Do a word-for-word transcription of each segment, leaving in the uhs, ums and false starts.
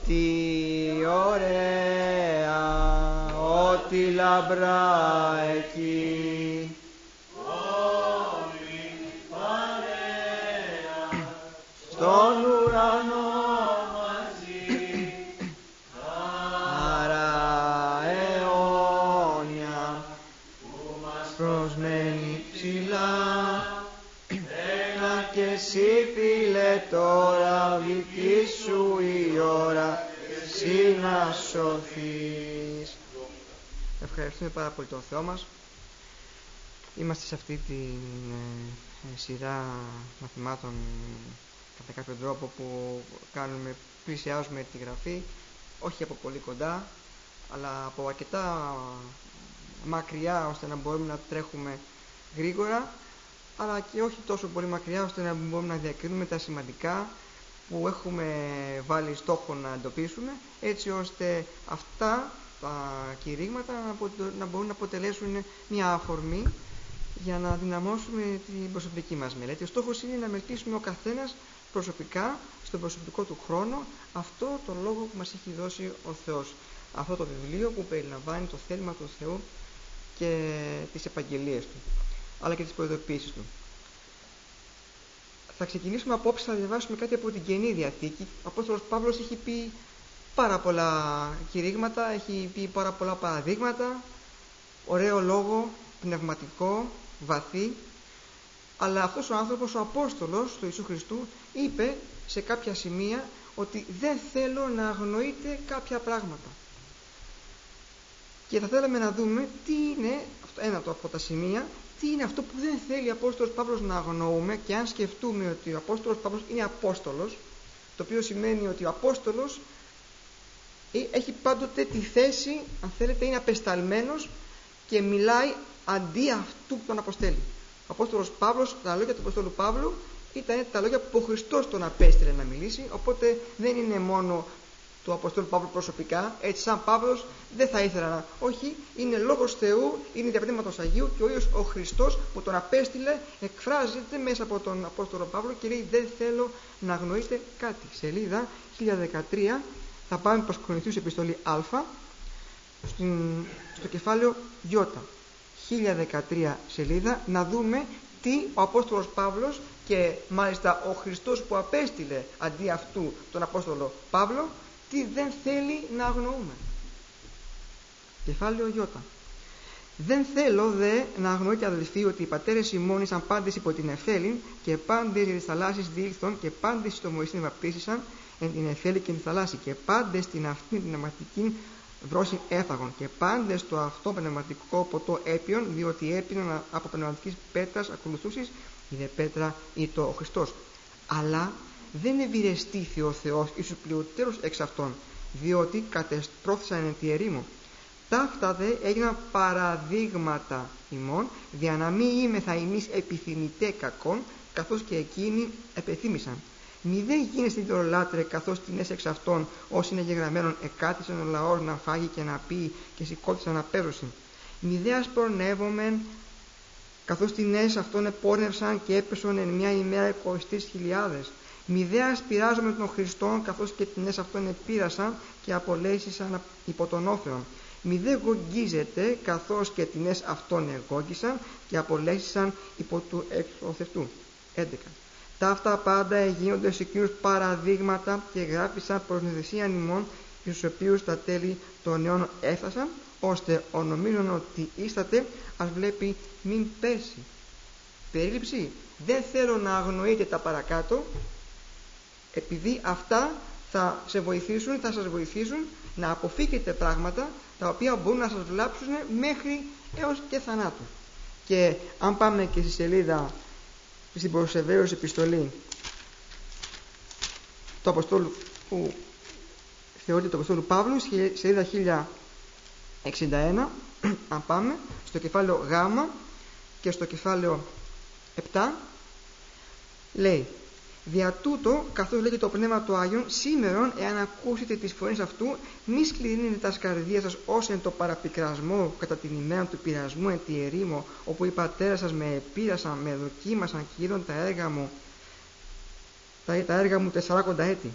Τι ωραία, ό,τι λαμπρά εκεί. Όλη παρέα Στον ουρανό μαζί, χαρά αιώνια που μας προσμένει ψηλά. Έλα κι εσύ φίλε τώρα, δική σου η ώρα, εσύ να σωθείς. Ευχαριστούμε πάρα πολύ τον Θεό μας. Είμαστε σε αυτή τη ε, σειρά μαθημάτων κατά κάποιο τρόπο που κάνουμε, πλησιάζουμε τη Γραφή, όχι από πολύ κοντά, αλλά από αρκετά μακριά ώστε να μπορούμε να τρέχουμε γρήγορα, αλλά και όχι τόσο πολύ μακριά ώστε να μπορούμε να διακρίνουμε τα σημαντικά που έχουμε βάλει στόχο να εντοπίσουμε, έτσι ώστε αυτά τα κηρύγματα να μπορούν να αποτελέσουν μια αφορμή για να δυναμώσουμε την προσωπική μας μελέτη. Ο στόχος είναι να μελετήσουμε ο καθένας προσωπικά, στον προσωπικό του χρόνο, αυτό το λόγο που μας έχει δώσει ο Θεός. Αυτό το βιβλίο που περιλαμβάνει το θέλημα του Θεού και τις επαγγελίες του, αλλά και τις προειδοποιήσεις του. Θα ξεκινήσουμε απόψε, θα διαβάσουμε κάτι από την Καινή Διαθήκη. Ο Απόστολος Παύλος έχει πει πάρα πολλά κηρύγματα, έχει πει πάρα πολλά παραδείγματα, ωραίο λόγο, πνευματικό, βαθύ, αλλά αυτός ο άνθρωπος, ο Απόστολος του Ιησού Χριστού, είπε σε κάποια σημεία ότι δεν θέλω να αγνοείτε κάποια πράγματα. Και θα θέλαμε να δούμε τι είναι, ένα από τα σημεία, τι είναι αυτό που δεν θέλει ο Απόστολος Παύλος να αγνοούμε, και αν σκεφτούμε ότι ο Απόστολος Παύλος είναι Απόστολος, το οποίο σημαίνει ότι ο Απόστολος έχει πάντοτε τη θέση, αν θέλετε, είναι απεσταλμένος και μιλάει αντί αυτού που τον αποστέλει. Ο Απόστολος Παύλος, τα λόγια του Απόστολου Παύλου ήταν τα λόγια που ο Χριστός τον απέστειλε να μιλήσει, οπότε δεν είναι μόνο του Αποστόλου Παύλου προσωπικά, έτσι σαν Παύλος δεν θα ήθελα να... Όχι, είναι λόγος Θεού, είναι διαπνεύματος Αγίου, και ο ίδιος ο Χριστός που τον απέστειλε εκφράζεται μέσα από τον Απόστολο Παύλο και λέει δεν θέλω να αγνοείτε κάτι. Σελίδα χίλια δεκατρία, θα πάμε προς Κορινθίους επιστολή Α, στην, στο κεφάλαιο Ι, χίλια δεκατρία σελίδα, να δούμε τι ο Απόστολος Παύλος και μάλιστα ο Χριστός που απέστειλε αντί αυτού τον Απόστολο Παύλο, τι δεν θέλει να αγνοούμε. Κεφάλαιο Ι. Δεν θέλω δε να αγνοείτε, αδελφοί, ότι οι πατέρες ημών ήσαν πάντες υπό την Εφέλην, και πάντες για τις θαλάσσης διήλθον, και πάντες στο Μωυσήν βαπτίσισαν εν την Εφέλη και την θαλάσση, και πάντες την αυτήν την πνευματική βρόσιν έφαγον, και πάντες το αυτό πνευματικό ποτό έπιον, διότι έπιναν από πνευματικής πέτρας ακολουθούσεις, η δε πέτρα ή το ο Χριστός. Αλλά δεν ευηρεστήθη ο Θεός εις τους πλειοτέρους εξ αυτών, διότι κατεστρώθησαν εν τη ερήμο. Ταύτα δε έγιναν παραδείγματα ημών, δια να μη είμεθα εμείς επιθυμητέ κακόν, καθώς και εκείνοι επεθύμησαν. Μη δε γίνεστε ιδωλολάτρε, καθώς την έσαι εξ αυτών, όσοι είναι γεγραμμένον, εκάθισαν ο λαός να φάγει και να πει, και σηκώθησαν να πέρωσιν. Μη δε ασπρονεύομεν, καθώς την έσαι αυτών επόρνευσαν και έπεσον εν μια ημέρα εικοσιτρείς χιλιάδες. Μη δε ασπειράζομεν τον Χριστόν, καθώς και την έσαι αυτών επήρασαν και απολέσισαν υπό τον όφεον. Μη δε γογγίζετε, καθώς και την έσαι αυτών εγώγησαν και απολέσισαν υπό του εξωθευτού. έντεκα. Ταύτα πάντα εγίνονται σε εκείνους παραδείγματα και γράφησαν προς νηδεσίαν ημών, στους οποίους τα τέλη των αιώνων έφτασαν, ώστε ο νομίζον ότι ίσταται, ας βλέπει μην πέσει. Περίληψη. Δεν θέλω να αγνοείτε τα παρακάτω, επειδή αυτά θα σε βοηθήσουν, θα σας βοηθήσουν να αποφύγετε πράγματα τα οποία μπορούν να σας βλάψουν μέχρι έως και θανάτου. Και αν πάμε και στη σελίδα, στην προς Εβραίους επιστολή του Αποστόλου, που θεωρείται του Αποστόλου Παύλου, σελίδα χίλια εξήντα ένα, αν πάμε στο κεφάλαιο Γ και στο κεφάλαιο επτά, λέει: δια τούτο, καθώς λέγει το Πνεύμα του Άγιον, σήμερον, εάν ακούσετε τις φωνές αυτού, μη σκληρύνετε τα σκαρδία σας ως εν το παραπικρασμό κατά την ημέρα του πειρασμού εν τη ερήμο, όπου οι πατέρες σας με επήρασαν, με δοκίμασαν και είδαν τα έργα μου, τα, τα έργα μου τεσσαράκοντα έτη.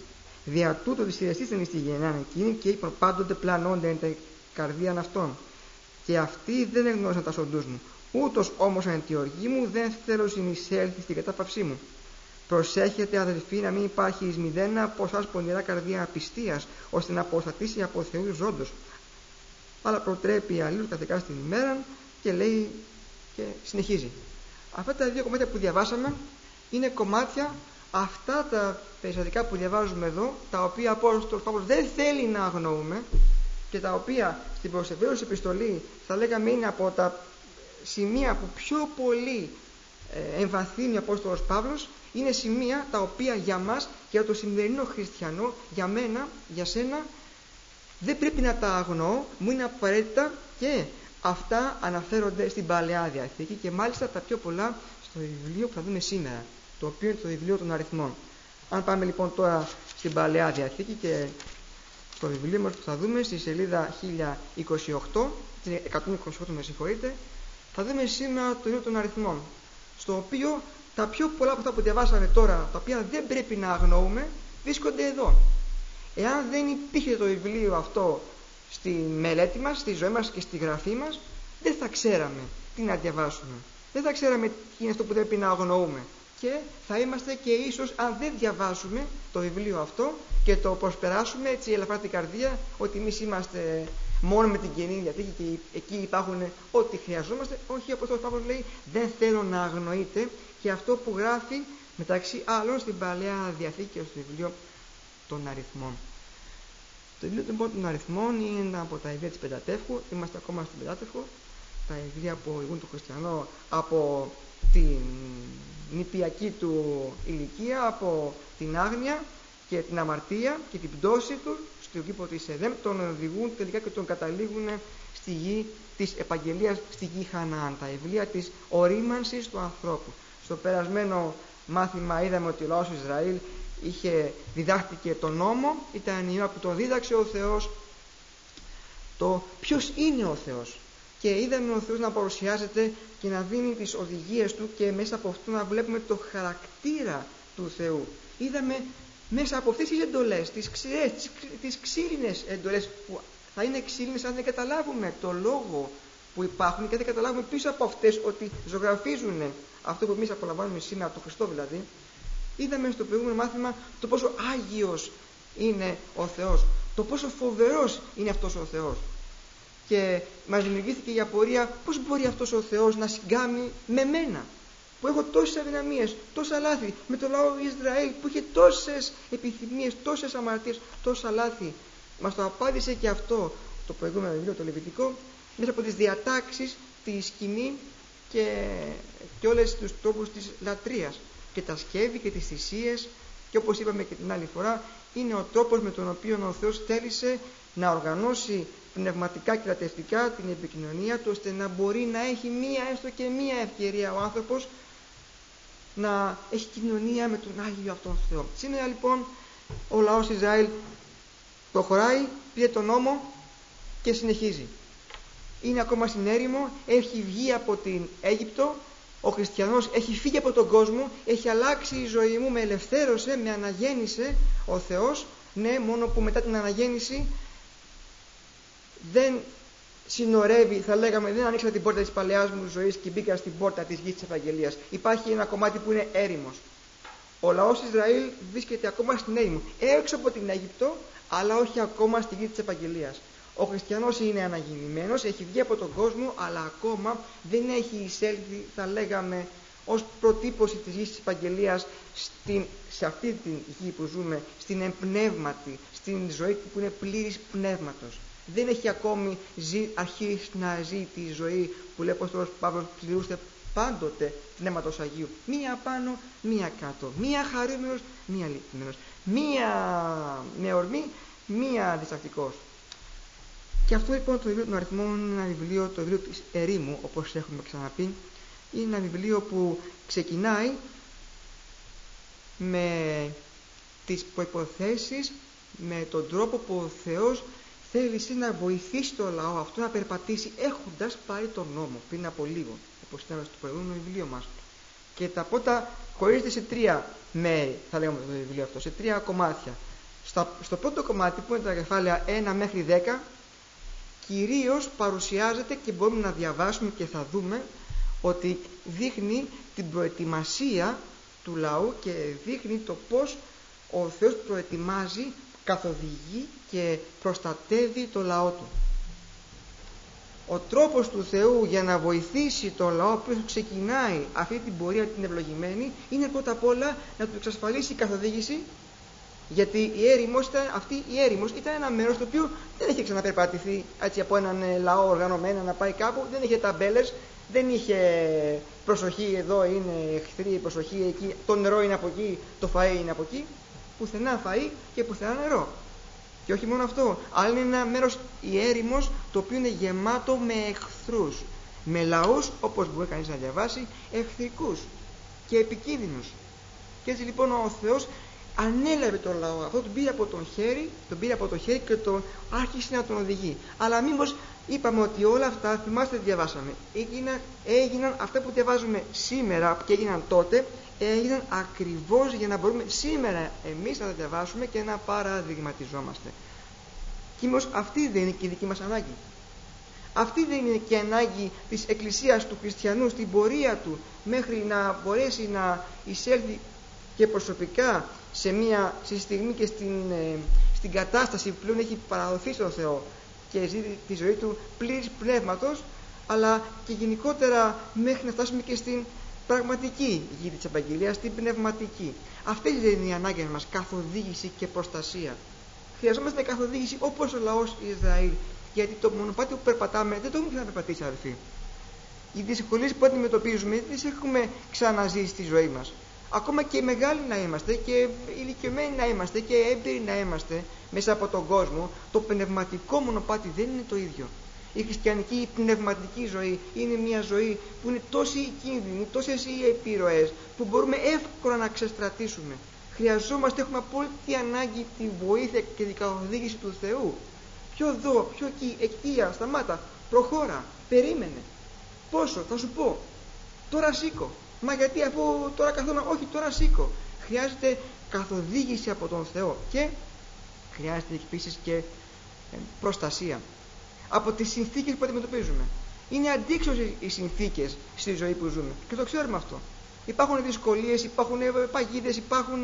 Δια τούτο τη ιερεστήσεν εις τη γενεάν εκείνη και είπαν πάντοτε πλανώνται εν τα καρδίαν αυτών. Και αυτοί δεν εγνώρισαν τα σοντούς μου. Ούτως όμως εν τη οργή μου δεν θέλω συνεισέλθει στην κατάπαυσή μου. Προσέχετε αδελφοί να μην υπάρχει εις μηδένα από εσάς πονηρά καρδία απιστίας, ώστε να αποστατήσει από Θεού ζώντος. Αλλά προτρέπει αλλήλους καθεκά στην ημέρα και λέει και συνεχίζει. Αυτά τα δύο κομμάτια που διαβάσαμε είναι κομμάτια αυτά τα περιστατικά που διαβάζουμε εδώ, τα οποία ο Απόστολος Παύλος δεν θέλει να αγνοούμε και τα οποία στην προς Εβραίους επιστολή θα λέγαμε είναι από τα σημεία που πιο πολύ ε, εμβαθύνει ο Απόστολος Παύλος. Είναι σημεία τα οποία για μας, για το σημερινό χριστιανό, για μένα, για σένα, δεν πρέπει να τα αγνοώ, μου είναι απαραίτητα και αυτά αναφέρονται στην Παλαιά Διαθήκη και μάλιστα τα πιο πολλά στο βιβλίο που θα δούμε σήμερα, το οποίο είναι το βιβλίο των αριθμών. Αν πάμε λοιπόν τώρα στην Παλαιά Διαθήκη και στο βιβλίο μας που θα δούμε στη σελίδα χίλια είκοσι οκτώ, εκατόν είκοσι οκτώ με συγχωρείτε, θα δούμε σήμερα το βιβλίο των αριθμών, στο οποίο τα πιο πολλά από αυτά που διαβάσαμε τώρα, τα οποία δεν πρέπει να αγνοούμε, βρίσκονται εδώ. Εάν δεν υπήρχε το βιβλίο αυτό στη μελέτη μας, στη ζωή μας και στη γραφή μας, δεν θα ξέραμε τι να διαβάσουμε. Δεν θα ξέραμε τι είναι αυτό που πρέπει να αγνοούμε. Και θα είμαστε και ίσως, αν δεν διαβάσουμε το βιβλίο αυτό και το προσπεράσουμε έτσι ελαφρά την καρδία, ότι εμείς είμαστε μόνο με την Καινή Διαθήκη και εκεί υπάρχουν ό,τι χρειαζόμαστε. Όχι, όπως ο Παύλος λέει, δεν θέλω να αγνοείτε και αυτό που γράφει μεταξύ άλλων στην Παλαιά Διαθήκη και στο βιβλίο των αριθμών. Το βιβλίο των αριθμών είναι ένα από τα βιβλία της Πεντατεύχου. Είμαστε ακόμα στην Πεντατεύχο. Τα βιβλία που οδηγούν τον χριστιανό από την νηπιακή του ηλικία, από την άγνοια και την αμαρτία και την πτώση του στον κήπο της Εδέμ, τον οδηγούν τελικά και τον καταλήγουν στη γη της επαγγελίας, στη γη Χαναάν. Τα βιβλία της ορίμανσης του ανθρώπου. Στο περασμένο μάθημα είδαμε ότι ο λαός του Ισραήλ είχε διδάχτηκε τον νόμο, ήταν η ώρα που τον δίδαξε ο Θεός το ποιος είναι ο Θεός, και είδαμε ο Θεός να παρουσιάζεται και να δίνει τις οδηγίες του και μέσα από αυτό να βλέπουμε το χαρακτήρα του Θεού. Είδαμε μέσα από αυτές τις εντολές, τις ξηρές, τις, τις ξύλινες εντολές, που θα είναι ξύλινες αν δεν καταλάβουμε το λόγο που υπάρχουν και δεν καταλάβουμε πίσω από αυτές ότι ζωγραφίζουν αυτό που εμείς απολαμβάνουμε σήμερα, το Χριστό δηλαδή. Είδαμε στο προηγούμενο μάθημα το πόσο Άγιος είναι ο Θεός, το πόσο φοβερός είναι αυτός ο Θεός. Και μας δημιουργήθηκε η απορία πώς μπορεί αυτός ο Θεός να συγκάμει με μένα, που έχω τόσες αδυναμίες, τόσα λάθη, με το λαό Ισραήλ που είχε τόσες επιθυμίες, τόσες αμαρτίες, τόσα λάθη. Μας το απάντησε και αυτό το προηγούμενο βιβλίο, το Λεβιτικό, μέσα από τις διατάξεις, τη σκηνή και, και όλες τους τρόπους της λατρείας και τα σκεύη και τις θυσίες, και όπως είπαμε και την άλλη φορά, είναι ο τρόπος με τον οποίο ο Θεός θέλησε να οργανώσει πνευματικά και λατρευτικά την επικοινωνία του, ώστε να μπορεί να έχει μία, έστω και μία ευκαιρία ο άνθρωπος να έχει κοινωνία με τον Άγιο αυτόν Θεό. Σήμερα λοιπόν ο λαός Ισραήλ προχωράει, πήρε τον νόμο και συνεχίζει. Είναι ακόμα στην έρημο, έχει βγει από την Αίγυπτο, ο χριστιανός έχει φύγει από τον κόσμο, έχει αλλάξει η ζωή μου, με ελευθέρωσε, με αναγέννησε ο Θεός. Ναι, μόνο που μετά την αναγέννηση δεν συνορεύει, θα λέγαμε, δεν ανοίξα την πόρτα της παλαιάς μου ζωής και μπήκα στην πόρτα της γης της Ευαγγελίας. Υπάρχει ένα κομμάτι που είναι έρημος. Ο λαός Ισραήλ βρίσκεται ακόμα στην έρημο, έξω από την Αίγυπτο, αλλά όχι ακόμα στη γη της Ευαγγελίας. Ο χριστιανός είναι αναγεννημένος, έχει βγει από τον κόσμο, αλλά ακόμα δεν έχει εισέλθει, θα λέγαμε, ως προτύπωση της γης της Ευαγγελίας στην, σε αυτή τη γη που ζούμε, στην εμπνεύματη, στην ζωή που είναι πλήρης πνεύματος. Δεν έχει ακόμη ζει, αρχίσει να ζει τη ζωή που λέει ο Απόστολος Παύλος, πληρούστε πάντοτε πνεύματος Αγίου. Μία πάνω, μία κάτω. Μία χαρούμενος, μία λυπημένος. Μία με ορμή, μία διστακτικός. Και αυτό λοιπόν το βιβλίο των αριθμών είναι ένα βιβλίο, το βιβλίο της ερήμου, όπως έχουμε ξαναπεί. Είναι ένα βιβλίο που ξεκινάει με τις προϋποθέσεις, με τον τρόπο που ο Θεός θέλησε να βοηθήσει το λαό αυτό να περπατήσει έχοντας πάρει τον νόμο πριν από λίγο, όπως ήταν στο προηγούμενο βιβλίο μας. Και τα πρώτα χωρίζεται σε τρία μέρη, θα λέγαμε το βιβλίο αυτό, σε τρία κομμάτια. Στα, στο πρώτο κομμάτι που είναι τα κεφάλαια ένα μέχρι δέκα, κυρίως παρουσιάζεται και μπορούμε να διαβάσουμε και θα δούμε ότι δείχνει την προετοιμασία του λαού και δείχνει το πώς ο Θεός προετοιμάζει, καθοδηγεί και προστατεύει το λαό του. Ο τρόπος του Θεού για να βοηθήσει το λαό που ξεκινάει αυτή την πορεία την ευλογημένη είναι πρώτα απ' όλα να του εξασφαλίσει η καθοδήγηση, γιατί η έρημος ήταν, αυτή η έρημος ήταν ένα μέρος το οποίο δεν είχε ξαναπερπατηθεί έτσι από έναν λαό οργανωμένο να πάει κάπου, δεν είχε ταμπέλες, δεν είχε προσοχή εδώ είναι εχθροί, προσοχή εκεί, το νερό είναι από εκεί, το φαΐ είναι από εκεί, πουθενά φαΐ και πουθενά νερό. Και όχι μόνο αυτό, αλλά είναι ένα μέρος, η έρημος, το οποίο είναι γεμάτο με εχθρούς, με λαούς, όπως μπορεί κανείς να διαβάσει, εχθρικούς και επικίνδυνους. Και έτσι λοιπόν ο Θεός ανέλαβε τον λαό αυτό, τον πήρε από τον χέρι, τον πήρε από το χέρι και τον άρχισε να τον οδηγεί. Αλλά μήπως είπαμε ότι όλα αυτά, θυμάστε τι διαβάσαμε, έγιναν, έγιναν αυτά που διαβάζουμε σήμερα και έγιναν τότε, έγιναν ακριβώς για να μπορούμε σήμερα εμείς να τα διαβάσουμε και να παραδειγματιζόμαστε. Και όμως αυτή δεν είναι και η δική μας ανάγκη. Αυτή δεν είναι και η ανάγκη της Εκκλησίας του χριστιανού στην πορεία του μέχρι να μπορέσει να εισέλθει και προσωπικά σε μια στη στιγμή και στην, ε, στην κατάσταση που πλέον έχει παραδοθεί στον Θεό και ζει τη ζωή του πλήρης πνεύματος, αλλά και γενικότερα μέχρι να φτάσουμε και στην πραγματική γη της Ευαγγελίας, στην πνευματική. Αυτή δεν είναι η ανάγκη μας, καθοδήγηση και προστασία. Χρειαζόμαστε καθοδήγηση όπως ο λαός Ισραήλ, γιατί το μονοπάτι που περπατάμε δεν το έχουμε ξαναπερπατήσει, αδελφοί. Οι δυσκολίες που αντιμετωπίζουμε δεν τις έχουμε ξαναζήσει στη ζωή μας. Ακόμα και μεγάλοι να είμαστε και ηλικιωμένοι να είμαστε και έμπειροι να είμαστε μέσα από τον κόσμο, το πνευματικό μονοπάτι δεν είναι το ίδιο. Η χριστιανική, η πνευματική ζωή είναι μια ζωή που είναι τόσοι οι κίνδυνοι, τόσες οι επιρροές που μπορούμε εύκολα να ξεστρατήσουμε. Χρειαζόμαστε, έχουμε απόλυτη ανάγκη τη βοήθεια και την καθοδήγηση του Θεού. Ποιο εδώ, ποιο εκεί, εκεί, σταμάτα, προχώρα, περίμενε. Πόσο, θα σου πω. Τώρα σήκω. Μα γιατί αφού τώρα καθόλου, όχι τώρα σήκω. Χρειάζεται καθοδήγηση από τον Θεό και χρειάζεται επίσης και προστασία από τις συνθήκες που αντιμετωπίζουμε. Είναι αντίξωες οι συνθήκες στη ζωή που ζούμε και το ξέρουμε αυτό. Υπάρχουν δυσκολίες, υπάρχουν παγίδες, υπάρχουν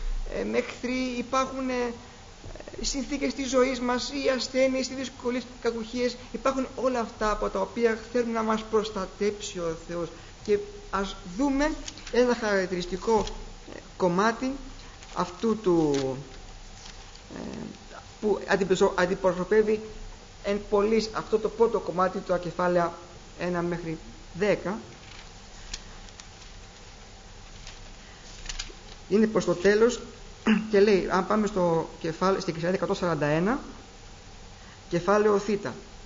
εχθροί, υπάρχουν συνθήκες της ζωής μας, οι ασθένειες, οι δυσκολίες, οι κακουχίες. Υπάρχουν όλα αυτά από τα οποία θέλουν να μας προστατέψει ο Θεός. Και ας δούμε ένα χαρακτηριστικό κομμάτι αυτού του που αντιπροσωπεύει εν πολλής αυτό το πρώτο κομμάτι, το κεφάλαια ένα μέχρι δέκα. Είναι προς το τέλος και λέει, αν πάμε στο κεφάλαιο, στην Κεσαρία εκατόν σαράντα ένα, κεφάλαιο Θ,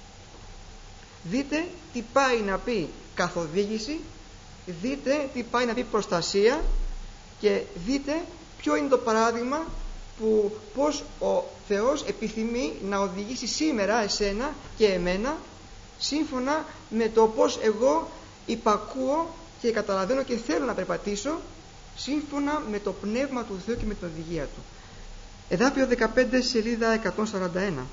δείτε τι πάει να πει καθοδήγηση, δείτε τι πάει να πει προστασία και δείτε ποιο είναι το παράδειγμα που πως ο Θεός επιθυμεί να οδηγήσει σήμερα εσένα και εμένα σύμφωνα με το πως εγώ υπακούω και καταλαβαίνω και θέλω να περπατήσω σύμφωνα με το πνεύμα του Θεού και με την οδηγία του. Εδάφιο δεκαπέντε, σελίδα εκατόν σαράντα ένα.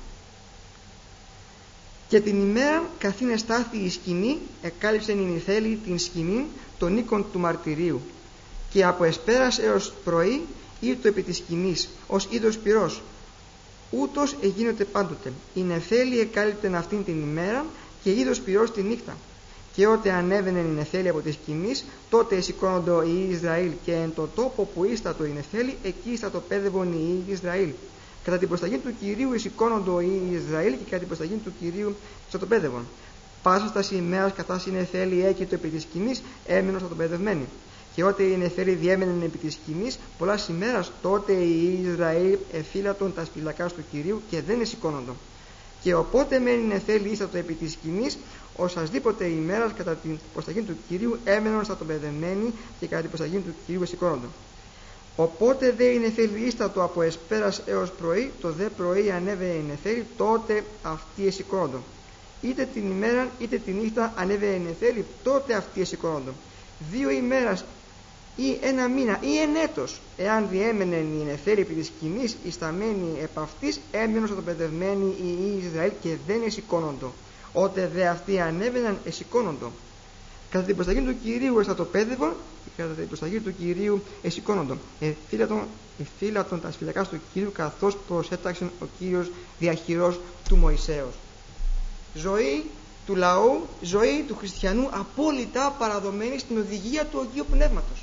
Και την ημέρα καθήν εστάθη η σκηνή, εκάλυψεν η νηθέλη την σκηνή των οίκων του μαρτυρίου, και από εσπέρας έως πρωί ήρθο επί της σκηνής ως είδος πυρός. Ούτως εγίνεται πάντοτε. Η νεφέλη εκάλυπτεν αυτήν την ημέρα και είδος πυρός τη νύχτα. Και ότε ανέβαινε η νεφέλη από τη σκηνής, τότε εσηκώνοντο οι Ισραήλ, και εν το τόπο που ίστατο η νεφέλη, εκεί ίστατο πέδευον οι Ισραήλ. Κατά την προσταγή του Κυρίου εσηκώνοντο οι Ισραήλ, και κατά την προσταγή του Κυρίου ίστατο πάσα σταση ημέρας καθάς η νεφέλη έκειτο επί της σκηνής, έμεινο στατοπεδευμένη. Και ότε η νεφέλη διέμενε επί της σκηνής πολλάς ημέρας, τότε οι Ισραήλ εφύλατον τα σπηλακάς του Κυρίου και δεν εσηκώνοντο. Και οπότε μένει η νεφέλη ίστατο επί της σκηνής, οσασδήποτε ημέρας κατά την προσταγή του Κυρίου έμενον στατοπεδευμένη, και κατά την προσταγή του Κυρίου εσηκώνοντο. Οπότε δε η νεφέλη ίστατο από εσπέρας έως πρωί, το δε πρωί ανέβαινε η νεφέλη, τότε αυτοί εσηκώνοντο. Είτε την ημέρα είτε τη νύχτα ανέβαινε η νεφέλη, τότε αυτοί εσηκώνοντο. Δύο ημέρας ή ένα μήνα ή εν έτος, εάν διέμενε η νεφέλη επί της σκηνής, η σταμένη επ' αυτής, έμειναν σωτοπεδευμένοι οι ιοί Ισραήλ και δεν εσηκώνοντο. Ότε δε αυτοί ανέβαιναν, εσηκώνοντο. Κατά την προσταγή του Κυρίου εστατοπέδευον και κατά την προσταγή του Κυρίου εσηκώνοντο. Εφύλατον τα σφυλακάς του Κυρίου, καθώς προσέταξε ο Κύριος διαχειρός του Μωυσέως. Ζωή του λαού, ζωή του χριστιανού απόλυτα παραδομένη στην οδηγία του Αγίου Πνεύματος.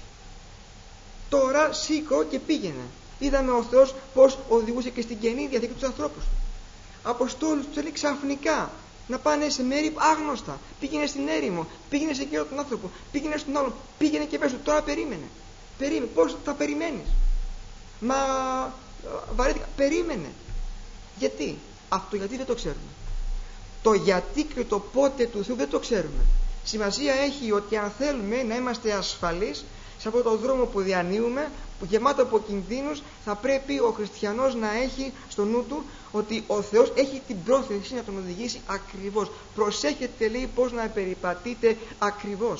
Τώρα σήκω και πήγαινε. Είδαμε ο Θεός πως οδηγούσε και στην Καινή Διαθήκη τους ανθρώπους. Αποστόλους τους έλεγε ξαφνικά να πάνε σε μέρη άγνωστα. Πήγαινε στην έρημο, πήγαινε σε εκείνο τον άνθρωπο, πήγαινε στον άλλον, πήγαινε και πες του, τώρα περίμενε. Περίμενε. Πώς θα περιμένεις? Μα βαρέθηκα. Περίμενε. Γιατί? Αυτό γιατί δεν το ξέρουμε. Το γιατί και το πότε του Θεού δεν το ξέρουμε. Σημασία έχει ότι αν θέλουμε να είμαστε ασφαλείς σε αυτόν τον δρόμο που διανύουμε, που γεμάτο από κινδύνους, θα πρέπει ο χριστιανός να έχει στο νου του ότι ο Θεός έχει την πρόθεση να τον οδηγήσει ακριβώς. Προσέχετε, λέει, πώς να περιπατείτε ακριβώς.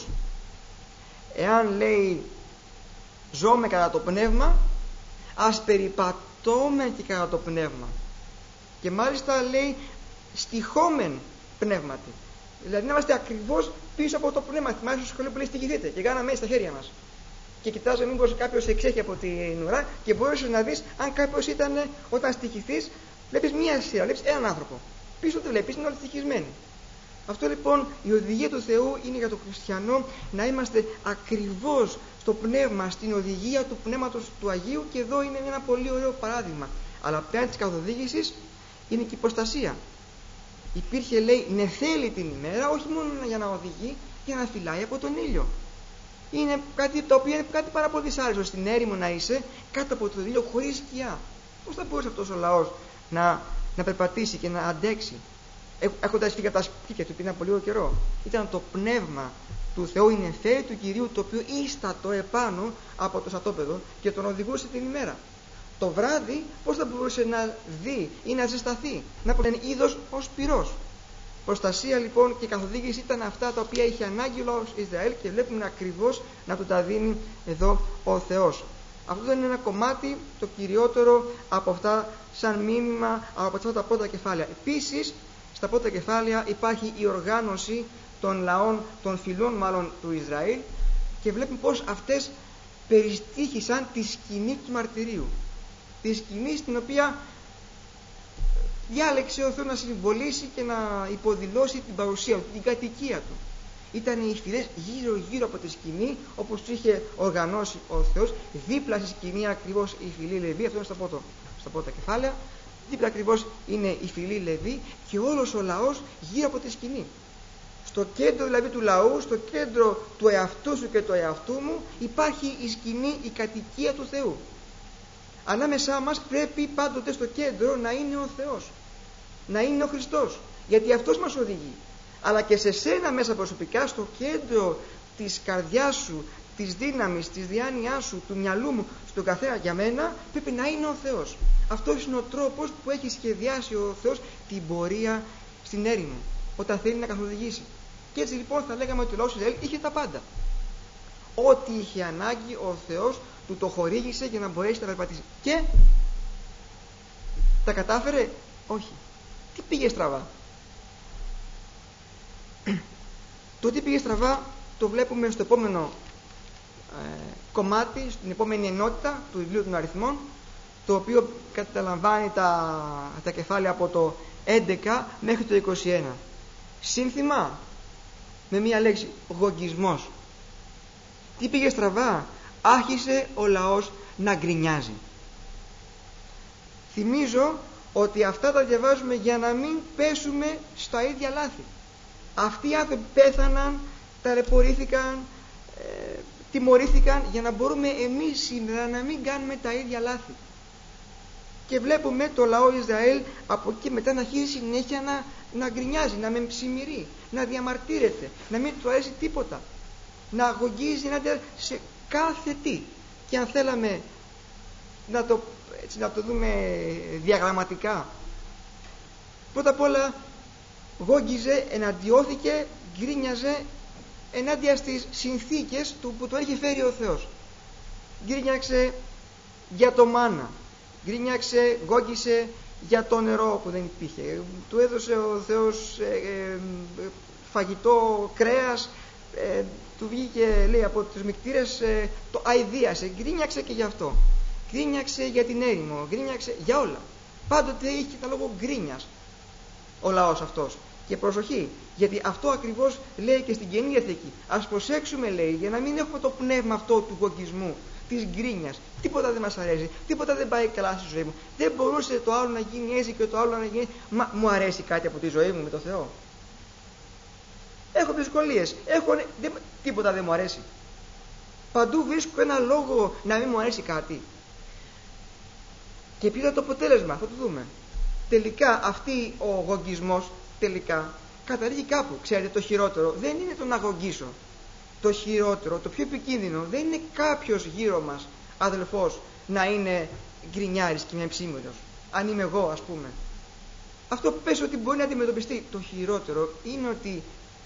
Εάν, λέει, ζώμε κατά το πνεύμα, ας περιπατώμε και κατά το πνεύμα. Και μάλιστα, λέει, στοιχόμεν πνεύματι. Δηλαδή να είμαστε ακριβώς πίσω από το πνεύμα. Θυμάσαι στο σχολείο που λέει στοιχηθείτε και κάναμε έτσι στα χέρια μας. Και κοιτάζαμε μήπως κάποιος εξέχει από την ουρά και μπορείς να δεις αν κάποιος ήταν, όταν στοιχηθείς, βλέπεις μία σειρά, βλέπεις έναν άνθρωπο. Πίσω δεν βλέπεις, είναι όλοι στοιχισμένοι. Αυτό λοιπόν η οδηγία του Θεού είναι για τον χριστιανό να είμαστε ακριβώς στο πνεύμα, στην οδηγία του πνεύματος του Αγίου, και εδώ είναι ένα πολύ ωραίο παράδειγμα. Αλλά πέραν της καθοδήγησης είναι και η προστασία. Υπήρχε, λέει, νεφέλη την ημέρα, όχι μόνο για να οδηγεί, για να φυλάει από τον ήλιο. Είναι κάτι το οποίο είναι κάτι πάρα πολύ δυσάρεστο. Στην έρημο να είσαι κάτω από τον ήλιο χωρίς σκιά. Πώς θα μπορούσε αυτός ο λαός να, να περπατήσει και να αντέξει, έχοντας φύγει από τα σπίτια του πριν από λίγο καιρό? Ήταν το πνεύμα του Θεού, η νεφέλη του Κυρίου, το οποίο ίστατο επάνω από το στρατόπεδο και τον οδηγούσε την ημέρα. Το βράδυ πώς θα μπορούσε να δει ή να ζεσταθεί? Να είναι είδος ως πυρός. Προστασία λοιπόν και καθοδήγηση ήταν αυτά τα οποία είχε ανάγκη ο λαός Ισραήλ, και βλέπουμε ακριβώς να του τα δίνει εδώ ο Θεός. Αυτό είναι ένα κομμάτι το κυριότερο από αυτά, σαν μήνυμα από αυτά τα πρώτα κεφάλαια. Επίσης, στα πρώτα κεφάλαια υπάρχει η οργάνωση των λαών, των φυλών μάλλον του Ισραήλ, και βλέπουμε πως αυτές περιστήχησαν τη σκηνή του μαρτυρίου. Τη σκηνή στην οποία διάλεξε ο Θεός να συμβολήσει και να υποδηλώσει την παρουσία του, την κατοικία του. Ήταν οι φυλές γύρω γύρω από τη σκηνή, όπως τους είχε οργανώσει ο Θεός. Δίπλα στη σκηνή ακριβώς η φυλή Λεβί, αυτό είναι στα πρώτα, στα πρώτα κεφάλαια. Δίπλα ακριβώς είναι η φυλή Λεβί και όλος ο λαός γύρω από τη σκηνή. Στο κέντρο δηλαδή του λαού, στο κέντρο του εαυτού σου και του εαυτού μου, υπάρχει η σκηνή, η κατοικία του Θεού. Ανάμεσά μας πρέπει πάντοτε στο κέντρο να είναι ο Θεός, να είναι ο Χριστός, γιατί αυτός μας οδηγεί. Αλλά και σε σένα μέσα προσωπικά, στο κέντρο της καρδιάς σου, της δύναμης, της διάνοιάς σου, του μυαλού μου, στον καθένα, για μένα πρέπει να είναι ο Θεός. Αυτός είναι ο τρόπος που έχει σχεδιάσει ο Θεός την πορεία στην έρημο, όταν θέλει να καθοδηγήσει. Και έτσι λοιπόν θα λέγαμε ότι ο λαός Ισραήλ είχε τα πάντα. Ό,τι είχε ανάγκη ο Θεός του το χορήγησε για να μπορέσει να περπατήσει. Και τα κατάφερε? Όχι. Τι πήγε στραβά? Το τι πήγε στραβά το βλέπουμε στο επόμενο ε, κομμάτι, στην επόμενη ενότητα του βιβλίου των αριθμών, το οποίο καταλαμβάνει τα, τα κεφάλαια από το έντεκα μέχρι το είκοσι ένα. Σύνθημα με μία λέξη: γογγισμός. Τι πήγε στραβά? Άρχισε ο λαός να γκρινιάζει. Θυμίζω ότι αυτά τα διαβάζουμε για να μην πέσουμε στα ίδια λάθη. Αυτοί οι άνθρωποι πέθαναν, ταλαιπωρήθηκαν, ε, τιμωρήθηκαν για να μπορούμε εμείς σήμερα να μην κάνουμε τα ίδια λάθη. Και βλέπουμε το λαό Ισραήλ από εκεί μετά να αρχίζει συνέχεια να, να γκρινιάζει, να με ψημυρεί, να διαμαρτύρεται, να μην του αρέσει τίποτα, να αγωγίζει ενάντια σε κάθε τι. Και αν θέλαμε να το, έτσι, να το δούμε διαγραμματικά, πρώτα απ' όλα γόγγιζε, εναντιώθηκε, γκρίνιαζε ενάντια στις συνθήκες του που το είχε φέρει ο Θεός. γκρίνιαξε για το μάνα, γκρίνιαξε, γκόγγισε για το νερό που δεν υπήρχε. Του έδωσε ο Θεός ε, ε, φαγητό, κρέας, ε, του βγήκε, λέει, από τους μικτήρες, ε, το αηδίασε, γκρίνιαξε και γι' αυτό. Γκρίνιαξε για την έρημο, γκρίνιαξε για όλα. Πάντοτε είχε τα λόγο γκρίνιας ο λαός αυτός. Και προσοχή, γιατί αυτό ακριβώς λέει και στην Καινή Διαθήκη. Ας προσέξουμε, λέει, για να μην έχουμε το πνεύμα αυτό του γογγισμού, της γκρίνιας. Τίποτα δεν μας αρέσει, τίποτα δεν πάει καλά στη ζωή μου. Δεν μπορούσε το άλλο να γίνει έτσι και το άλλο να γίνει. Μα μου αρέσει κάτι από τη ζωή μου με το Θεό? Έχω δυσκολίες, έχω... δεν... τίποτα δεν μου αρέσει. Παντού βρίσκω ένα λόγο να μην μου αρέσει κάτι. Και ποιο είναι το αποτέλεσμα, θα το δούμε. Τελικά αυτή ο γογγισμός τελικά καταλήγει κάπου. Ξέρετε, το χειρότερο δεν είναι το να γογγίσω. Το χειρότερο, το πιο επικίνδυνο δεν είναι κάποιος γύρω μας αδελφός να είναι γκρινιάρης και μεψίμυρος. Αν είμαι εγώ, ας πούμε. Αυτό πες ότι μπορεί να αντιμετωπιστεί. Το χειρότερο είναι ότι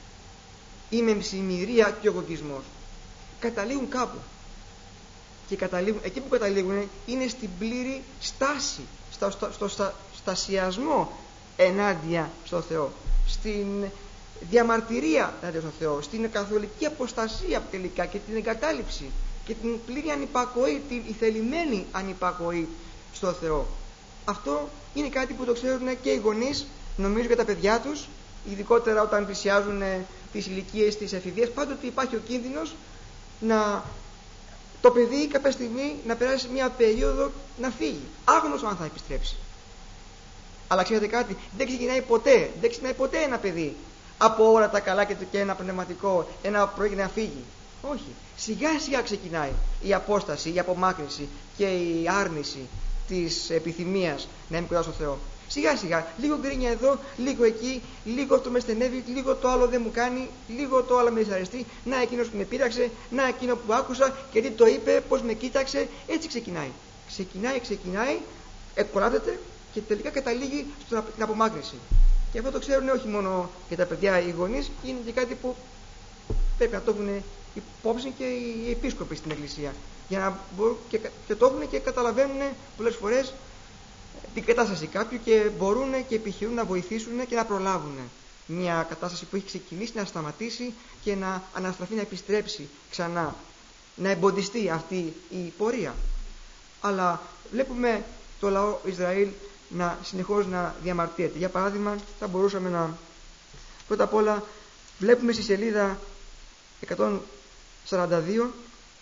η μεμψημυρία και ο γογγισμός καταλήγουν κάπου. Και καταλήγουν, εκεί που καταλήγουν είναι στην πλήρη στάση, στο, στο, στο, στο στασιασμό ενάντια στο Θεό, στην διαμαρτυρία ενάντια στο Θεό, στην καθολική αποστασία τελικά και την εγκατάλειψη και την πλήρη ανυπακοή, την θελημένη ανυπακοή στο Θεό. Αυτό είναι κάτι που το ξέρουν και οι γονείς, νομίζω, για τα παιδιά τους, ειδικότερα όταν πλησιάζουν τις ηλικίες της εφηβείας. Πάντοτε υπάρχει ο κίνδυνος να το παιδί κάποια στιγμή να περάσει μια περίοδο να φύγει, άγνωστο αν θα επιστρέψει. Αλλά ξέρετε κάτι, δεν ξεκινάει ποτέ, δεν ξεκινάει ποτέ ένα παιδί από όλα τα καλά και ένα πνευματικό, ένα πρωί να φύγει. Όχι, σιγά σιγά ξεκινάει η απόσταση, η απομάκρυνση και η άρνηση της επιθυμίας να είμαι κοντά στο Θεό. Σιγά σιγά, λίγο γκρίνια εδώ, λίγο εκεί, λίγο αυτό με στενεύει, λίγο το άλλο δεν μου κάνει, λίγο το άλλο με δυσαρεστεί. Να εκείνος που με πείραξε, να εκείνο που άκουσα και τι το είπε, πώς με κοίταξε. Έτσι ξεκινάει. Ξεκινάει, ξεκινάει, εκκολάπτεται και τελικά καταλήγει στην απομάκρυνση. Και αυτό το ξέρουν όχι μόνο για τα παιδιά οι γονείς, είναι και κάτι που πρέπει να το έχουν υπόψη και οι επίσκοποι στην Εκκλησία. Για να μπορούν και, και το έχουν και καταλαβαίνουν πολλές φορές την κατάσταση κάποιου και μπορούν και επιχειρούν να βοηθήσουν και να προλάβουν μια κατάσταση που έχει ξεκινήσει να σταματήσει και να αναστραφεί, να επιστρέψει ξανά, να εμποδιστεί αυτή η πορεία. Αλλά βλέπουμε το λαό Ισραήλ να συνεχώς να διαμαρτύρεται. Για παράδειγμα, θα μπορούσαμε να πρώτα απ' όλα βλέπουμε στη σελίδα εκατόν σαράντα δύο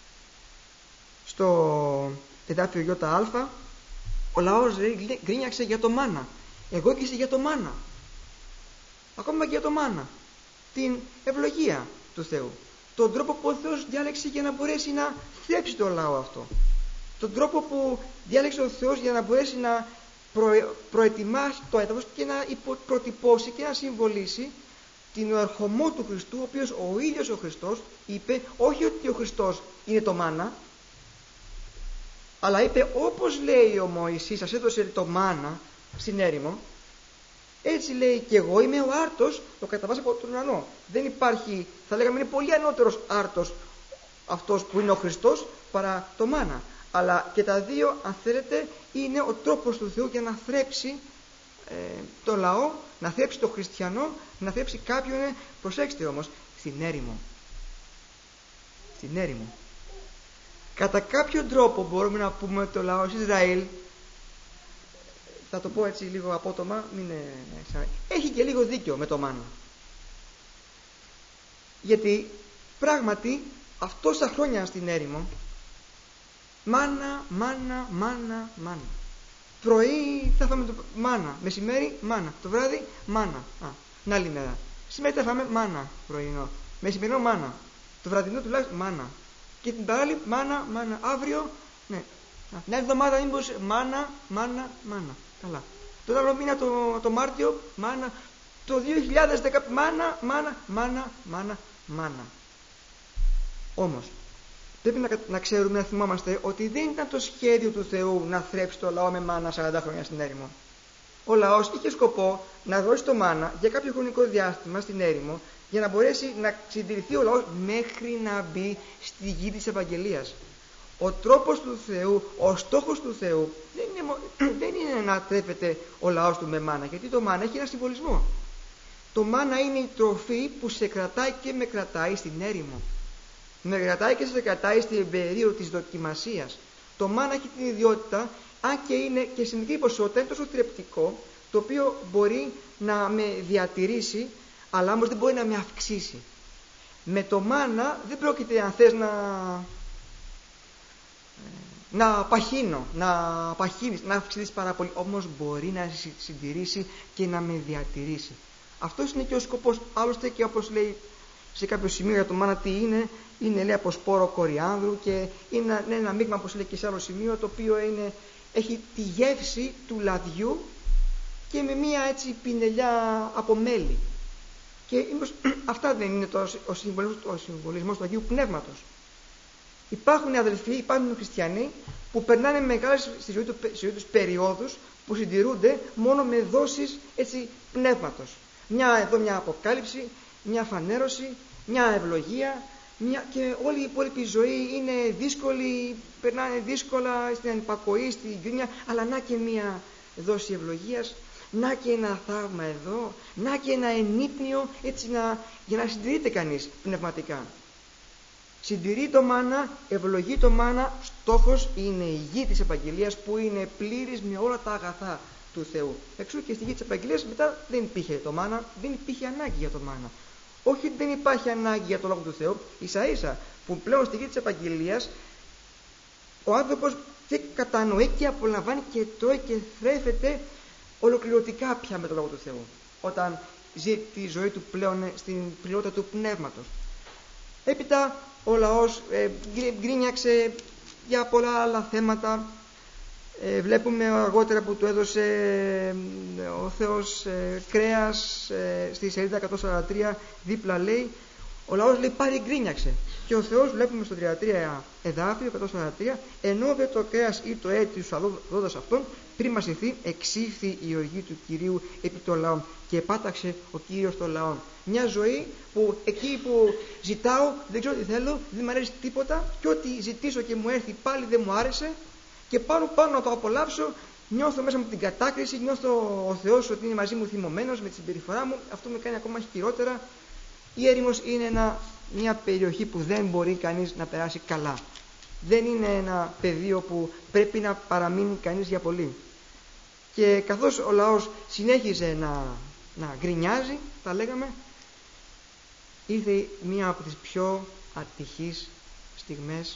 στο εδάφιο ΙΑ, ο λαός γκρίνιαξε για το μάνα. Εγώ έγκυσε για το μάνα. Ακόμα και για το μάνα. Την ευλογία του Θεού. Τον τρόπο που ο Θεός διάλεξε για να μπορέσει να θρέψει το λαό αυτό. Τον τρόπο που διάλεξε ο Θεός για να μπορέσει να προ... προετοιμάσει το έδαφος και να υπο... προτυπώσει και να συμβολήσει την ερχομό του Χριστού, ο οποίος ο ίδιος ο Χριστός είπε όχι ότι ο Χριστός είναι το μάνα, αλλά είπε όπως λέει ο Μωυσής σας έδωσε το μάνα στην έρημο, έτσι λέει και εγώ είμαι ο άρτος το καταβάσα από τον ουρανό. Δεν υπάρχει, θα λέγαμε είναι πολύ ανώτερος άρτος αυτός που είναι ο Χριστός παρά το μάνα. Αλλά και τα δύο, αν θέλετε, είναι ο τρόπος του Θεού για να θρέψει ε, το λαό, να θρέψει το χριστιανό, να θρέψει κάποιον. Προσέξτε όμως, στην έρημο. Στην έρημο. Κατά κάποιο τρόπο μπορούμε να πούμε ότι το λαός Ισραήλ, θα το πω έτσι λίγο απότομα, μην είναι, έχει και λίγο δίκιο με το μάνα. Γιατί πράγματι αυτό στα χρόνια στην έρημο, μάνα, μάνα, μάνα, μάνα. Πρωί θα φάμε το μάνα, μεσημέρι μάνα, το βράδυ μάνα. Α, την άλλη μέρα. Σήμερα θα φάμε μάνα πρωινό, μεσημερινό μάνα, το βραδινό τουλάχιστον μάνα. Και την παράλληλη μάνα, μάνα. Αύριο, ναι. Την άλλη εβδομάδα μήπως μάνα, μάνα, μάνα. Καλά. Τον άλλο μήνα το, το Μάρτιο, μάνα. Το δύο χιλιάδες δέκα, μάνα, μάνα, μάνα, μάνα, μάνα. Όμως, πρέπει να, να ξέρουμε, να θυμόμαστε ότι δεν ήταν το σχέδιο του Θεού να θρέψει το λαό με μάνα σαράντα χρόνια στην έρημο. Ο λαός είχε σκοπό να δώσει το μάνα για κάποιο χρονικό διάστημα στην έρημο, για να μπορέσει να συντηρηθεί ο λαός μέχρι να μπει στη γη της Ευαγγελίας. Ο τρόπος του Θεού, ο στόχος του Θεού δεν είναι, δεν είναι να τρέφεται ο λαός του με μάνα, γιατί το μάνα έχει ένα συμβολισμό. Το μάνα είναι η τροφή που σε κρατάει και με κρατάει στην έρημο. Με κρατάει και σε κρατάει στην περίοδο της δοκιμασίας. Το μάνα έχει την ιδιότητα, αν και είναι και σε μικρή ποσότητα, είναι τόσο θρεπτικό, το οποίο μπορεί να με διατηρήσει, αλλά όμως δεν μπορεί να με αυξήσει. Με το μάνα δεν πρόκειται, αν θες, να, να παχύνω, να παχύνεις, να αυξηθείς πάρα πολύ, όμως μπορεί να συντηρήσει και να με διατηρήσει. Αυτός είναι και ο σκοπός. Άλλωστε, και όπως λέει σε κάποιο σημείο για το μάνα τι είναι, είναι, λέει, από σπόρο κοριάνδρου, και είναι ένα μείγμα, όπως λέει και σε άλλο σημείο, το οποίο είναι, έχει τη γεύση του λαδιού και με μία έτσι πινελιά από μέλι. Και αυτά δεν είναι το, ο, συμβολισμός, ο συμβολισμός του Αγίου Πνεύματος. Υπάρχουν αδελφοί, υπάρχουν χριστιανοί που περνάνε μεγάλες στη ζωή, του, στη ζωή τους περιόδους που συντηρούνται μόνο με δόσεις έτσι πνεύματος. Μια εδώ μια αποκάλυψη, μια φανέρωση, μια ευλογία, μια... και όλη η υπόλοιπη ζωή είναι δύσκολη, περνάνε δύσκολα στην ανυπακοή, στην γκρίνια, αλλά να και μια δόση ευλογίας, να και ένα θαύμα εδώ, να και ένα ενύπνιο, έτσι να... για να συντηρείται κανείς πνευματικά. Συντηρεί το μάνα, ευλογεί το μάνα, στόχος είναι η γη της Επαγγελίας που είναι πλήρης με όλα τα αγαθά του Θεού. Εξού και στη γη της Επαγγελίας μετά δεν υπήρχε το μάνα, δεν υπήρχε ανάγκη για το μάνα. Όχι ότι δεν υπάρχει ανάγκη για το Λόγο του Θεού, ίσα ίσα που πλέον στη γη της Επαγγελίας ο άνθρωπος και κατανοεί και απολαμβάνει και τρώει και θρέφεται ολοκληρωτικά πια με το Λόγο του Θεού, όταν ζει τη ζωή του πλέον στην πληρότητα του πνεύματος. Έπειτα ο λαός ε, γκρίνιαξε για πολλά άλλα θέματα. Ε, βλέπουμε αργότερα που του έδωσε ε, ο Θεός ε, κρέας, ε, στη σελίδα εκατόν σαράντα τρία δίπλα λέει, ο λαός λέει πάλι γκρίνιαξε, και ο Θεός, βλέπουμε στο τριάντα τρία εδάφιο εκατόν σαράντα τρία, ενώ δε το κρέας ή το έτη τους αδόδας αυτών πριν μασηθεί, εξήφθη η οργή του Κυρίου επί των λαών και επάταξε ο Κύριος των λαών. Μια ζωή που εκεί που ζητάω δεν ξέρω τι θέλω, δεν μου αρέσει τίποτα, και ό,τι ζητήσω και μου έρθει πάλι δεν μου άρεσε, και πάνω πάνω να το απολαύσω, νιώθω μέσα μου την κατάκριση, νιώθω ο Θεός ότι είναι μαζί μου θυμωμένος με τη συμπεριφορά μου, αυτό με κάνει ακόμα χειρότερα. Η έρημος είναι ένα, μια περιοχή που δεν μπορεί κανείς να περάσει καλά. Δεν είναι ένα πεδίο που πρέπει να παραμείνει κανείς για πολύ. Και καθώς ο λαός συνέχιζε να, να γκρινιάζει, τα λέγαμε, ήρθε μία από τις πιο ατυχείς στιγμές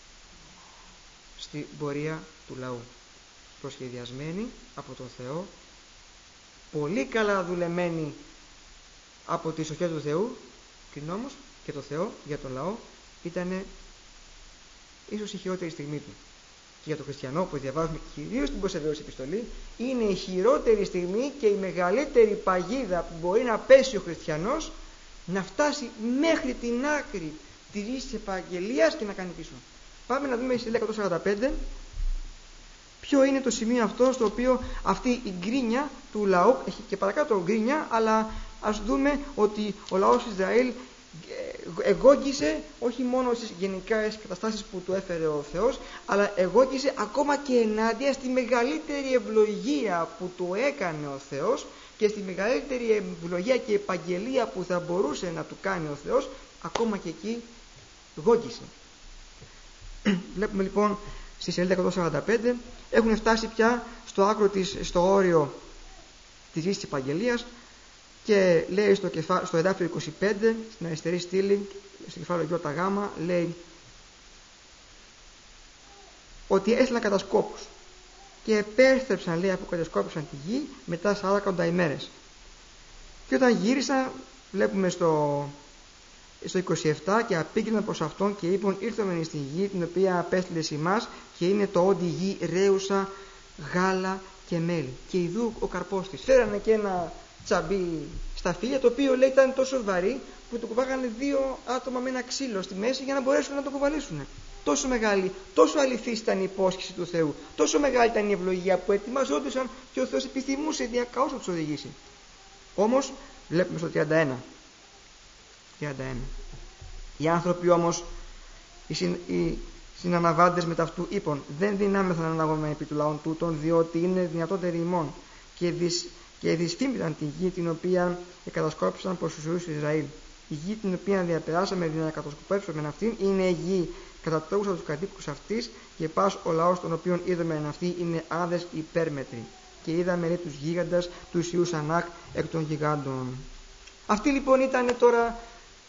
στην πορεία του λαού. Προσχεδιασμένη από τον Θεό, πολύ καλά δουλεμένη από τη σοφιά του Θεού, και όμως και το Θεό για τον λαό ήταν ίσως η χειρότερη στιγμή του. Και για τον χριστιανό που διαβάζουμε κυρίως την Προσεβαίωση επιστολή, είναι η χειρότερη στιγμή και η μεγαλύτερη παγίδα που μπορεί να πέσει ο χριστιανός, να φτάσει μέχρι την άκρη της γης της Επαγγελίας και να κάνει πίσω. Πάμε να δούμε στη σελίδα εκατόν σαράντα πέντε ποιο είναι το σημείο αυτό στο οποίο αυτή η γκρίνια του λαού, έχει και παρακάτω γκρίνια, αλλά ας δούμε ότι ο λαός Ισραήλ εγώγησε όχι μόνο στις γενικές καταστάσεις που του έφερε ο Θεός, αλλά εγώγησε ακόμα και ενάντια στη μεγαλύτερη ευλογία που του έκανε ο Θεός και στη μεγαλύτερη ευλογία και επαγγελία που θα μπορούσε να του κάνει ο Θεός, ακόμα και εκεί γόγγισε. Βλέπουμε λοιπόν στη σελίδα εκατόν σαράντα πέντε έχουν φτάσει πια στο άκρο της, στο όριο της γης της επαγγελίας, και λέει στο, κεφά, στο εδάφιο είκοσι πέντε στην αριστερή στήλη, στο κεφάλαιο ΙΓ, λέει ότι έστειλαν κατασκόπους και επέστρεψαν, λέει, που κατασκόπησαν τη γη μετά σαράντα ημέρες, και όταν γύρισαν βλέπουμε στο στο είκοσι επτά, και απήγγειλαν προς αυτόν και είπαν, ήρθομεν στη γη την οποία απέστειλες ημάς, και είναι το όντι γη ρέουσα γάλα και μέλι, και ιδού ο καρπός της. Φέρανε και ένα τσαμπί στα φύλλα, το οποίο λέει ήταν τόσο βαρύ που το κουβάγανε δύο άτομα με ένα ξύλο στη μέση για να μπορέσουν να το κουβαλήσουν. Τόσο μεγάλη, τόσο αληθής ήταν η υπόσχεση του Θεού, τόσο μεγάλη ήταν η ευλογία που ετοιμαζόντουσαν και ο Θεός επιθυμούσε διακαώς να τους οδηγήσει. Όμως βλέπουμε στο τριάντα ένα. τριάντα ένα. Οι άνθρωποι όμως, οι, συν, οι συναναβάντες με ταυτού είπων, δεν δυνάμεθα να ανάγουμε επί του λαών τούτων, διότι είναι δυνατότεροι ημών, και, δυσ, και δυσφήμιταν τη γη την οποία εκατασκόπησαν προς τους ιούς του Ισραήλ. Η γη την οποία διαπεράσαμε για να κατασκοπεύσουμε με αυτήν είναι η γη κατατρέχουσα τους κατοίκους αυτής, και πας ο λαός τον οποίον είδαμε εν αυτή είναι άδες υπέρμετροι. Και είδαμε λέει τους γίγαντας, τους ιούς Ανάκ εκ των γιγάντων. Αυτή λοιπόν ήταν τώρα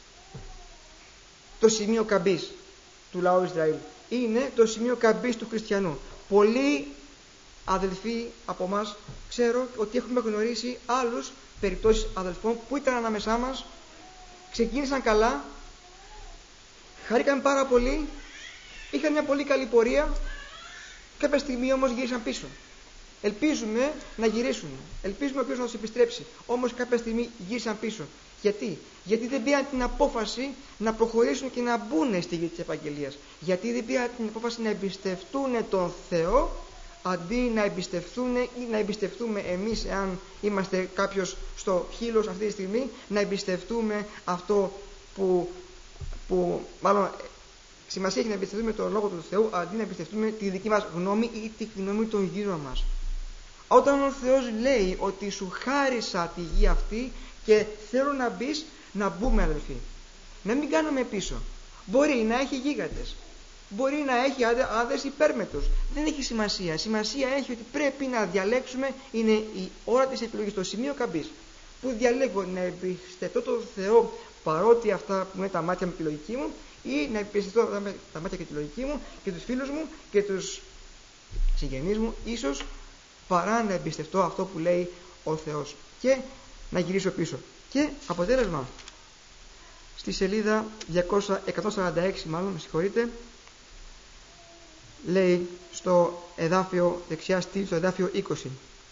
το σημείο καμπής του λαού Ισραήλ. Είναι το σημείο καμπής του χριστιανού. Πολλοί αδελφοί από εμάς ξέρω ότι έχουμε γνωρίσει άλλους περιπτώσεις αδελφών που ήταν ανάμεσά μας, ξεκίνησαν καλά, χαρήκαν πάρα πολύ, είχαν μια πολύ καλή πορεία, κάποια στιγμή όμως γύρισαν πίσω. Ελπίζουμε να γυρίσουν, ελπίζουμε ο οποίος να τους επιστρέψει, όμως κάποια στιγμή γύρισαν πίσω. Γιατί? Γιατί δεν πήραν την απόφαση να προχωρήσουν και να μπουν στη γη της Ευαγγελίας. Γιατί δεν πήραν την απόφαση να εμπιστευτούν τον Θεό, αντί να εμπιστευτούν ή να εμπιστευτούμε εμείς, εάν είμαστε κάποιος στο χείλος αυτή τη στιγμή, να εμπιστευτούμε αυτό που, που μάλλον σημασία έχει να εμπιστευτούμε τον Λόγο του Θεού, αντί να εμπιστευτούμε τη δική μας γνώμη ή τη γνώμη των γύρω μας. Όταν ο Θεός λέει ότι σου χάρισα τη γη αυτή και θέλω να μπεις, να μπούμε αδελφοί, να μην κάνουμε πίσω. Μπορεί να έχει γίγαντες, μπορεί να έχει άδες υπέρμετρους, δεν έχει σημασία. Σημασία έχει ότι πρέπει να διαλέξουμε, είναι η ώρα της επιλογής, το σημείο καμπής, που διαλέγω να εμπιστευτώ τον Θεό παρότι αυτά που είναι τα μάτια με τη λογική μου, ή να εμπιστευτώ τα μάτια και τη λογική μου και τους φίλους μου και τους συγγενείς μου, ίσως παρά να εμπιστευτώ αυτό που λέει ο Θεός και να γυρίσω πίσω. Και αποτέλεσμα, στη σελίδα εκατόν σαράντα έξι μάλλον, με συγχωρείτε, λέει στο εδάφιο δεξιά στήλη, στο εδάφιο είκοσι,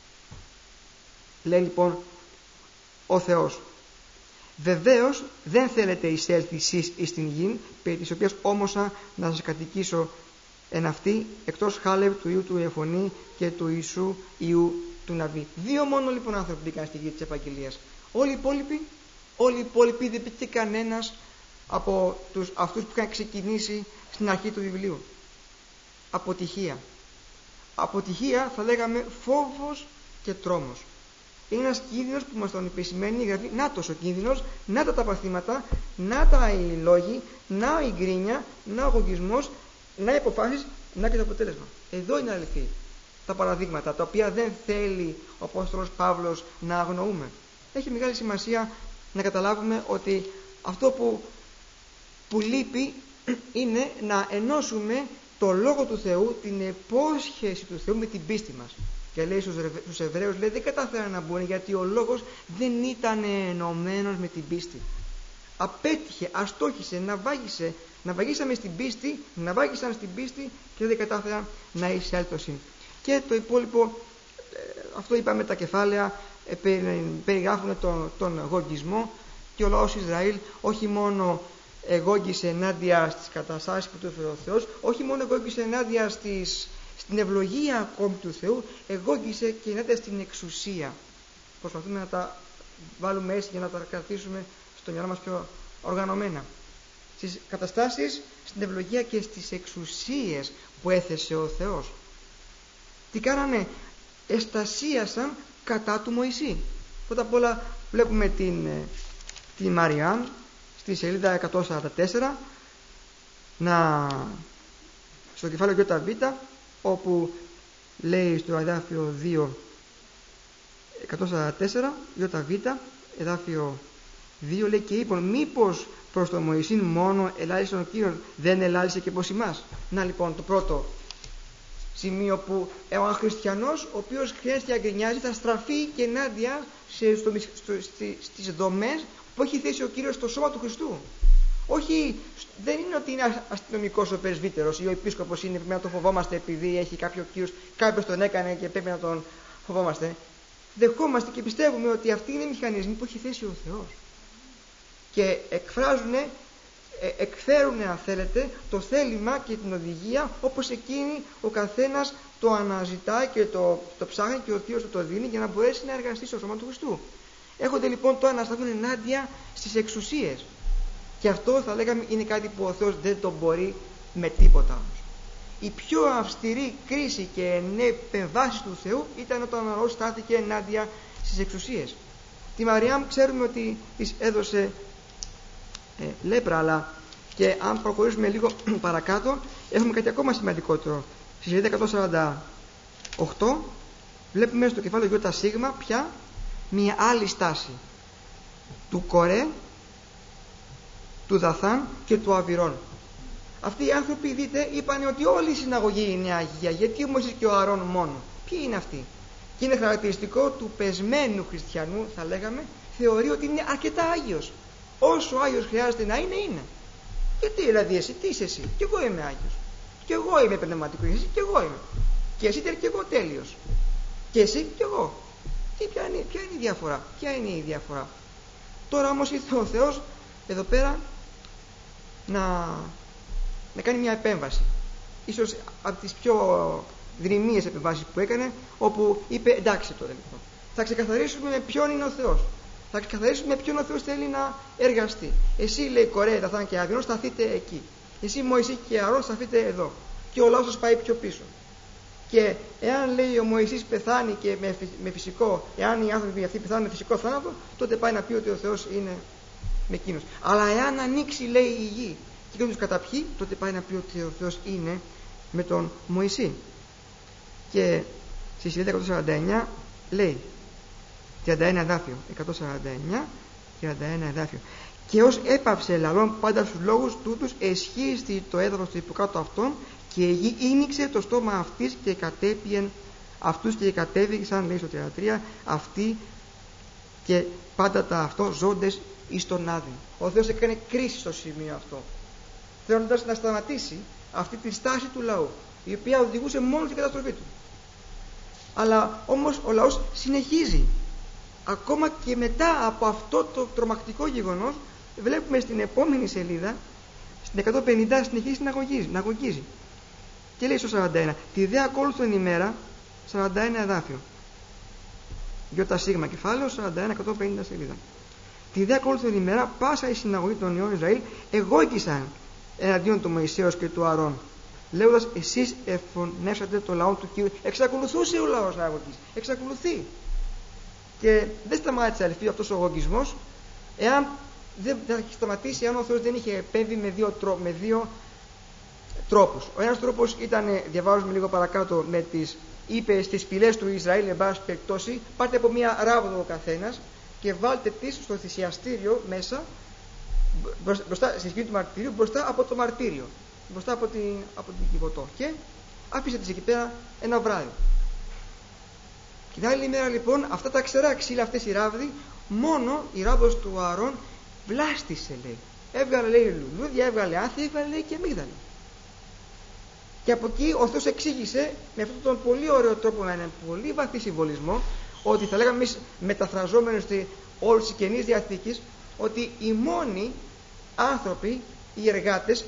λέει λοιπόν ο Θεός, βεβαίως δεν θέλετε εισέλθει εσείς εις την γη, περί της οποίας όμωσα να σας κατοικήσω εν αυτή, εκτός Χάλευ του Ιού του Εφωνή και του Ιησού Ιού του Ναβί. Δύο μόνο λοιπόν άνθρωποι μπήκαν στη γη της Ευαγγελίας. Όλοι οι υπόλοιποι, όλοι οι υπόλοιποι δεν πήγε κανένας από τους, αυτούς που είχαν ξεκινήσει στην αρχή του βιβλίου. Αποτυχία. Αποτυχία θα λέγαμε φόβος και τρόμος. Είναι ένας κίνδυνος που μας τον επισημαίνει η Γραφή. Νάτος ο κίνδυνος, να τα τα παθήματα, να τα οι λόγοι, να η γκρίνια, να ο αγωγισμός, να οι αποφάσεις, να και το αποτέλεσμα. Εδώ είναι αληθή τα παραδείγματα τα οποία δεν θέλει ο Απόστολος Παύλος να αγνοούμε. Έχει μεγάλη σημασία να καταλάβουμε ότι αυτό που, που λείπει είναι να ενώσουμε το Λόγο του Θεού, την υπόσχεση του Θεού με την πίστη μας. Και λέει στους Εβραίους, λέει, δεν κατάφεραν να μπουν γιατί ο Λόγος δεν ήταν ενωμένος με την πίστη. Απέτυχε, αστόχησε, να βάγισε, να βαγίσαμε στην πίστη, να βάγισαν στην πίστη και δεν κατάφεραν να εισέλθωσιν. Και το υπόλοιπο, αυτό είπαμε, τα κεφάλαια περιγράφουν τον, τον γογγισμό, και ο λαός Ισραήλ όχι μόνο εγώγγισε ενάντια στις καταστάσεις που του έφερε ο Θεός, όχι μόνο εγώγγισε ενάντια στις, στην ευλογία ακόμη του Θεού, εγώγγισε και ενάντια στην εξουσία. Προσπαθούμε να τα βάλουμε έτσι για να τα κρατήσουμε στο μυαλό μας πιο οργανωμένα. Στις καταστάσεις, στην ευλογία και στις εξουσίες που έθεσε ο Θεός. Τι κάνανε? Εστασίασαν κατά του Μωυσή. Πρώτα απ' όλα βλέπουμε την, την Μαριάμ στη σελίδα εκατόν σαράντα τέσσερα, να, στο κεφάλαιο ΙΒ, όπου λέει στο εδάφιο δύο, εκατόν σαράντα τέσσερα ΙΒ, εδάφιο δύο, λέει, και είπαν, μήπως προς τον Μωυσή μόνο ελάλησε ο Κύριος, δεν ελάλησε και προς εμάς? Να λοιπόν το πρώτο σημείο, που ο χριστιανός ο οποίος χρειάζεται να γκρινιάζει θα στραφεί και ενάντια σε, στο, στο, στι, στις δομές που έχει θέσει ο Κύριος στο σώμα του Χριστού. Όχι, δεν είναι ότι είναι αστυνομικός ο πρεσβύτερος ή ο επίσκοπος είναι, πρέπει να τον φοβόμαστε επειδή έχει κάποιο Κύριος, κάποιος τον έκανε και πρέπει να τον φοβόμαστε. Δεχόμαστε και πιστεύουμε ότι αυτοί είναι οι μηχανισμοί που έχει θέσει ο Θεός και εκφράζουν, εκφέρουν αν θέλετε το θέλημα και την οδηγία όπως εκείνη ο καθένας το αναζητά και το, το ψάχνει και ο Κύριος του το δίνει για να μπορέσει να εργαστεί στο σώμα του Χριστού. Έχονται λοιπόν τώρα να σταθούν ενάντια στις εξουσίες, και αυτό θα λέγαμε είναι κάτι που ο Θεός δεν το μπορεί με τίποτα όμως. η πιο αυστηρή κρίση και επεμβάσεις του Θεού ήταν όταν ο λαός στάθηκε ενάντια στις εξουσίες. Τη Μαριάμ ξέρουμε ότι της έδωσε ε, λέπρα, αλλά και αν προχωρήσουμε λίγο παρακάτω έχουμε κάτι ακόμα σημαντικότερο. Στη σελίδα εκατόν σαράντα οκτώ βλέπουμε στο κεφάλαιο Ι Σίγμα πια μια άλλη στάση του Κορέ, του Δαθάν και του Αβυρών. Αυτοί οι άνθρωποι, δείτε, είπαν ότι όλη η συναγωγή είναι Αγία. Γιατί ο Μωυσής και ο Αρών μόνο? Ποιοι είναι αυτοί? Και είναι χαρακτηριστικό του πεσμένου χριστιανού, θα λέγαμε, θεωρεί ότι είναι αρκετά Άγιος. Όσο Άγιος χρειάζεται να είναι, είναι. Γιατί δηλαδή εσύ, τι είσαι εσύ? Κι εγώ είμαι Άγιος. Κι εγώ είμαι πνευματικός. Εσύ κι εγώ είμαι. Και εσύ κι εγώ τέλειος. Και εσύ κι εγώ. Τι, ποια, είναι, ποια είναι η διαφορά? Ποια είναι η διαφορά? Τώρα όμως ήρθε ο Θεός εδώ πέρα να, να κάνει μια επέμβαση. Ίσως από τις πιο δρυμίες επεμβάσεις που έκανε, όπου είπε εντάξει τώρα λοιπόν, θα ξεκαθαρίσουμε με ποιον είναι ο Θεός. Θα ξεκαθαρίσουμε με ποιον ο Θεός θέλει να εργαστεί. Εσύ, λέει, Κορέ, Δαθάν και Αβυρών, σταθείτε εκεί. Εσύ, Μωυσή και Αρών, σταθείτε εδώ. Και ο λαός σας πάει πιο πίσω. Και εάν, λέει, ο Μωυσής πεθάνει και με, με φυσικό, εάν οι άνθρωποι αυτοί πεθάνουν με φυσικό θάνατο, τότε πάει να πει ότι ο Θεός είναι με εκείνους. Αλλά εάν ανοίξει, λέει, η γη και τους καταπιεί, τότε πάει να πει ότι ο Θεός είναι με τον Μωυσή. Και στη σελίδα εκατόν σαράντα εννιά λέει, τριάντα ένα εδάφιο, εκατόν σαράντα εννιά, τριάντα ένα εδάφιο. Και ως έπαυσε λαλών πάντα στους λόγους τούτους, εσχίστη το έδαφος του υποκάτω αυτών, και η γη ίνιξε το στόμα αυτής και κατέπιεν αυτούς και κατέβηκαν, λέει στο τριάντα τρία, αυτοί και πάντα τα αυτό ζώντες εις τον άδειο. Ο Θεός έκανε κρίση στο σημείο αυτό, θέλοντας να σταματήσει αυτή τη στάση του λαού, η οποία οδηγούσε μόνο στην καταστροφή του. Αλλά όμως ο λαός συνεχίζει. Ακόμα και μετά από αυτό το τρομακτικό γεγονός, βλέπουμε στην επόμενη σελίδα, στην εκατόν πενήντα, συνεχίζει να αγωγίζει, να αγωγίζει. Και λέει στο σαράντα ένα, τη δε ακόλουθον ημέρα, σαράντα ένα εδάφιο, Ι Σίγμα κεφάλαιο, σαράντα ένα, εκατόν πενήντα σελίδα. Τη δε ακόλουθον ημέρα, πάσα η συναγωγή των ιών Ισραήλ εγώκησαν εναντίον του Μωυσέως και του Αρών, λέγοντας, εσείς εφωνεύσατε το λαό του Κύριου. Εξακολουθούσε ο λαός να αγωγήσει. Εξακολουθεί. Και δεν σταμάτησε, αδελφοί, αυτός ο αγωγισμός, εάν δεν θα σταματήσει, εάν ο Θεός δεν είχε επέμβει με δύο, τρό, με δύο τρόπους. Ο ένας τρόπος ήταν, διαβάζουμε λίγο παρακάτω, με τις, είπε στις φυλές του Ισραήλ, εν πάση περιπτώσει, πάρτε από μία ράβδο ο καθένας και βάλτε τις στο θυσιαστήριο μέσα, μπροστά, στη σκηνή του μαρτυρίου, μπροστά από το μαρτύριο, μπροστά από την, από την κυβωτό, και άφησε τις εκεί πέρα ένα βράδυ. Και την άλλη μέρα λοιπόν, αυτά τα ξερά ξύλα, αυτές οι ράβδοι, μόνο η ράβδος του Αρών βλάστησε, λέει. Έβγαλε, λέει, λουλούδια, έβγαλε άθη, έβγαλε, λέει, και αμύγδαλα. Και από εκεί ο Θεός εξήγησε με αυτόν τον πολύ ωραίο τρόπο, με έναν πολύ βαθύ συμβολισμό, ότι θα λέγαμε εμείς, μεταφραζόμενοι στη όλη τη Καινής Διαθήκης, ότι οι μόνοι άνθρωποι, οι εργάτες,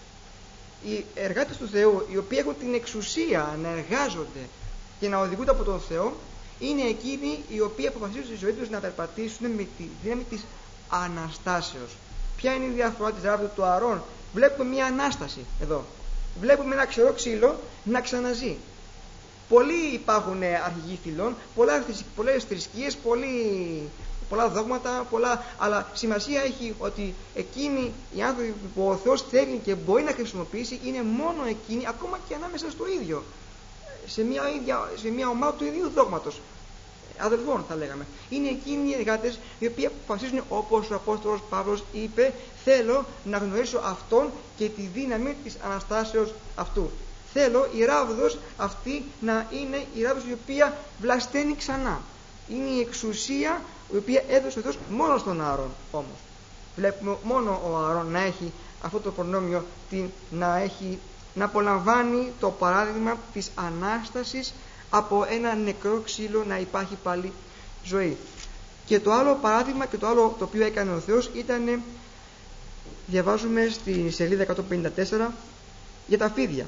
οι εργάτες του Θεού, οι οποίοι έχουν την εξουσία να εργάζονται και να οδηγούνται από τον Θεό, είναι εκείνοι οι οποίοι αποφασίζουν στη ζωή τους να περπατήσουν με τη δύναμη της Αναστάσεως. Ποια είναι η διαφορά της ράβδου του Αρών? Βλέπουμε μια Ανάσταση εδώ. Βλέπουμε ένα ξερό ξύλο να ξαναζεί. Πολλοί υπάρχουν αρχηγοί φυλών, πολλές θρησκείες, πολλά δόγματα, πολλά, αλλά σημασία έχει ότι εκείνοι οι άνθρωποι που ο Θεός θέλει και μπορεί να χρησιμοποιήσει είναι μόνο εκείνοι, ακόμα και ανάμεσα στο ίδιο, σε μια, ίδια, σε μια ομάδα του ίδιου δόγματος, αδελφών θα λέγαμε. Είναι εκείνοι οι εργάτες οι οποίοι αποφασίζουν, όπως ο Απόστολος Παύλος είπε, θέλω να γνωρίσω Αυτόν και τη δύναμη της Αναστάσεως Αυτού. Θέλω η ράβδος αυτή να είναι η ράβδος η οποία βλασταίνει ξανά. Είναι η εξουσία η οποία έδωσε ο Θεός μόνο στον Άρων όμως. Βλέπουμε μόνο ο Άρων να έχει αυτό το προνόμιο, την, να, έχει, να απολαμβάνει το παράδειγμα της Ανάστασης, από ένα νεκρό ξύλο να υπάρχει πάλι ζωή. Και το άλλο παράδειγμα και το άλλο το οποίο έκανε ο Θεός ήταν, διαβάζουμε στη σελίδα εκατόν πενήντα τέσσερα, για τα φίδια.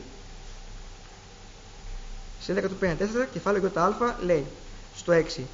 Σελίδα εκατόν πενήντα τέσσερα, κεφάλαιο ΙΑ, λέει στο έξι,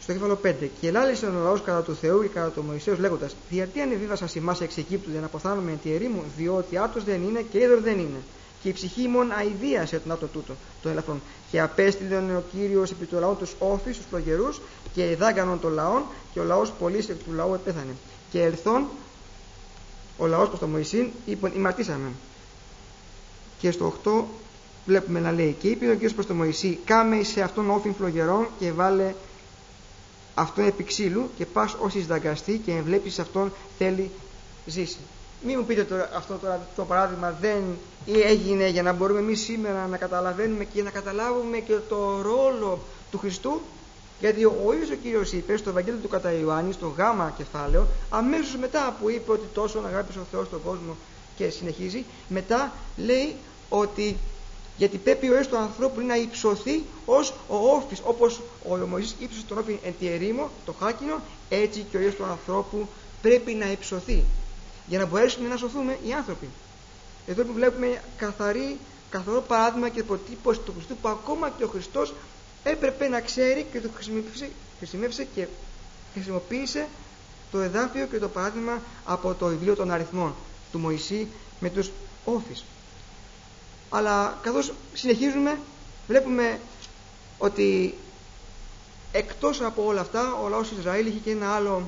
Στο κεφάλαιο πέντε. Και ελάλησε ο λαός κατά του Θεού και κατά του Μωυσέως λέγοντας: γιατί ανεβίβασα ημάς εξ Αιγύπτου για να αποθάνουμε εν τη ερήμου, διότι άτος δεν είναι και είδωρ δεν είναι. Και η ψυχή μον αηδίασε τον άτο τούτο, το ελαφρόν. Και απέστειλε ο Κύριος επί του λαού τους όφης, τους φλογερούς, και εδάγκανον των λαών, και ο λαός πολλής εκ του λαού επέθανε. Και ελθόν ο λαός προς τον Μωυσήν, είπαν: ημαρτήσαμε. Και στο οκτώ βλέπουμε να λέει: και είπε ο Κύριος προς τον Μωυσή: κάμε σε αυτόν όφιν φλογερών και βάλε αυτόν επί ξύλου, και πας όσοι δαγκαστεί και βλέπεις αυτόν θέλει ζήσει. Μην μου πείτε τώρα, αυτό τώρα το παράδειγμα δεν έγινε για να μπορούμε εμείς σήμερα να καταλαβαίνουμε και να καταλάβουμε και το ρόλο του Χριστού, γιατί ο ίδιος ο Κύριος είπε στο Ευαγγέλιο του κατά Ιωάννη, στο γάμα κεφάλαιο, αμέσως μετά που είπε ότι τόσο αγάπησε ο Θεός τον κόσμο και συνεχίζει, μετά λέει ότι γιατί πρέπει ο Υιός του ανθρώπου να υψωθεί ως ο όφης, όπως ο Μωυσής ύψωσε τον όφη εν τη ερήμο, το χάκινο, έτσι και ο Υιός του ανθρώπου πρέπει να υψωθεί για να μπορέσουμε να σωθούμε οι άνθρωποι. Εδώ που βλέπουμε καθαρή, καθαρό παράδειγμα και αποτύπωση του Χριστού, που ακόμα και ο Χριστός έπρεπε να ξέρει και το χρησιμεύσε, χρησιμεύσε και χρησιμοποίησε το εδάφιο και το παράδειγμα από το βιβλίο των αριθμών του Μωυσή με τους όφης. Αλλά καθώς συνεχίζουμε βλέπουμε ότι εκτός από όλα αυτά ο λαός Ισραήλ είχε και ένα άλλο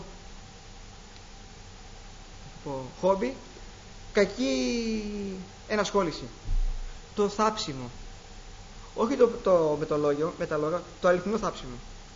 χόμπι, κακή ενασχόληση, το θάψιμο. Όχι το, το, με, το λόγιο, με τα λόγια, το αληθινό θάψιμο.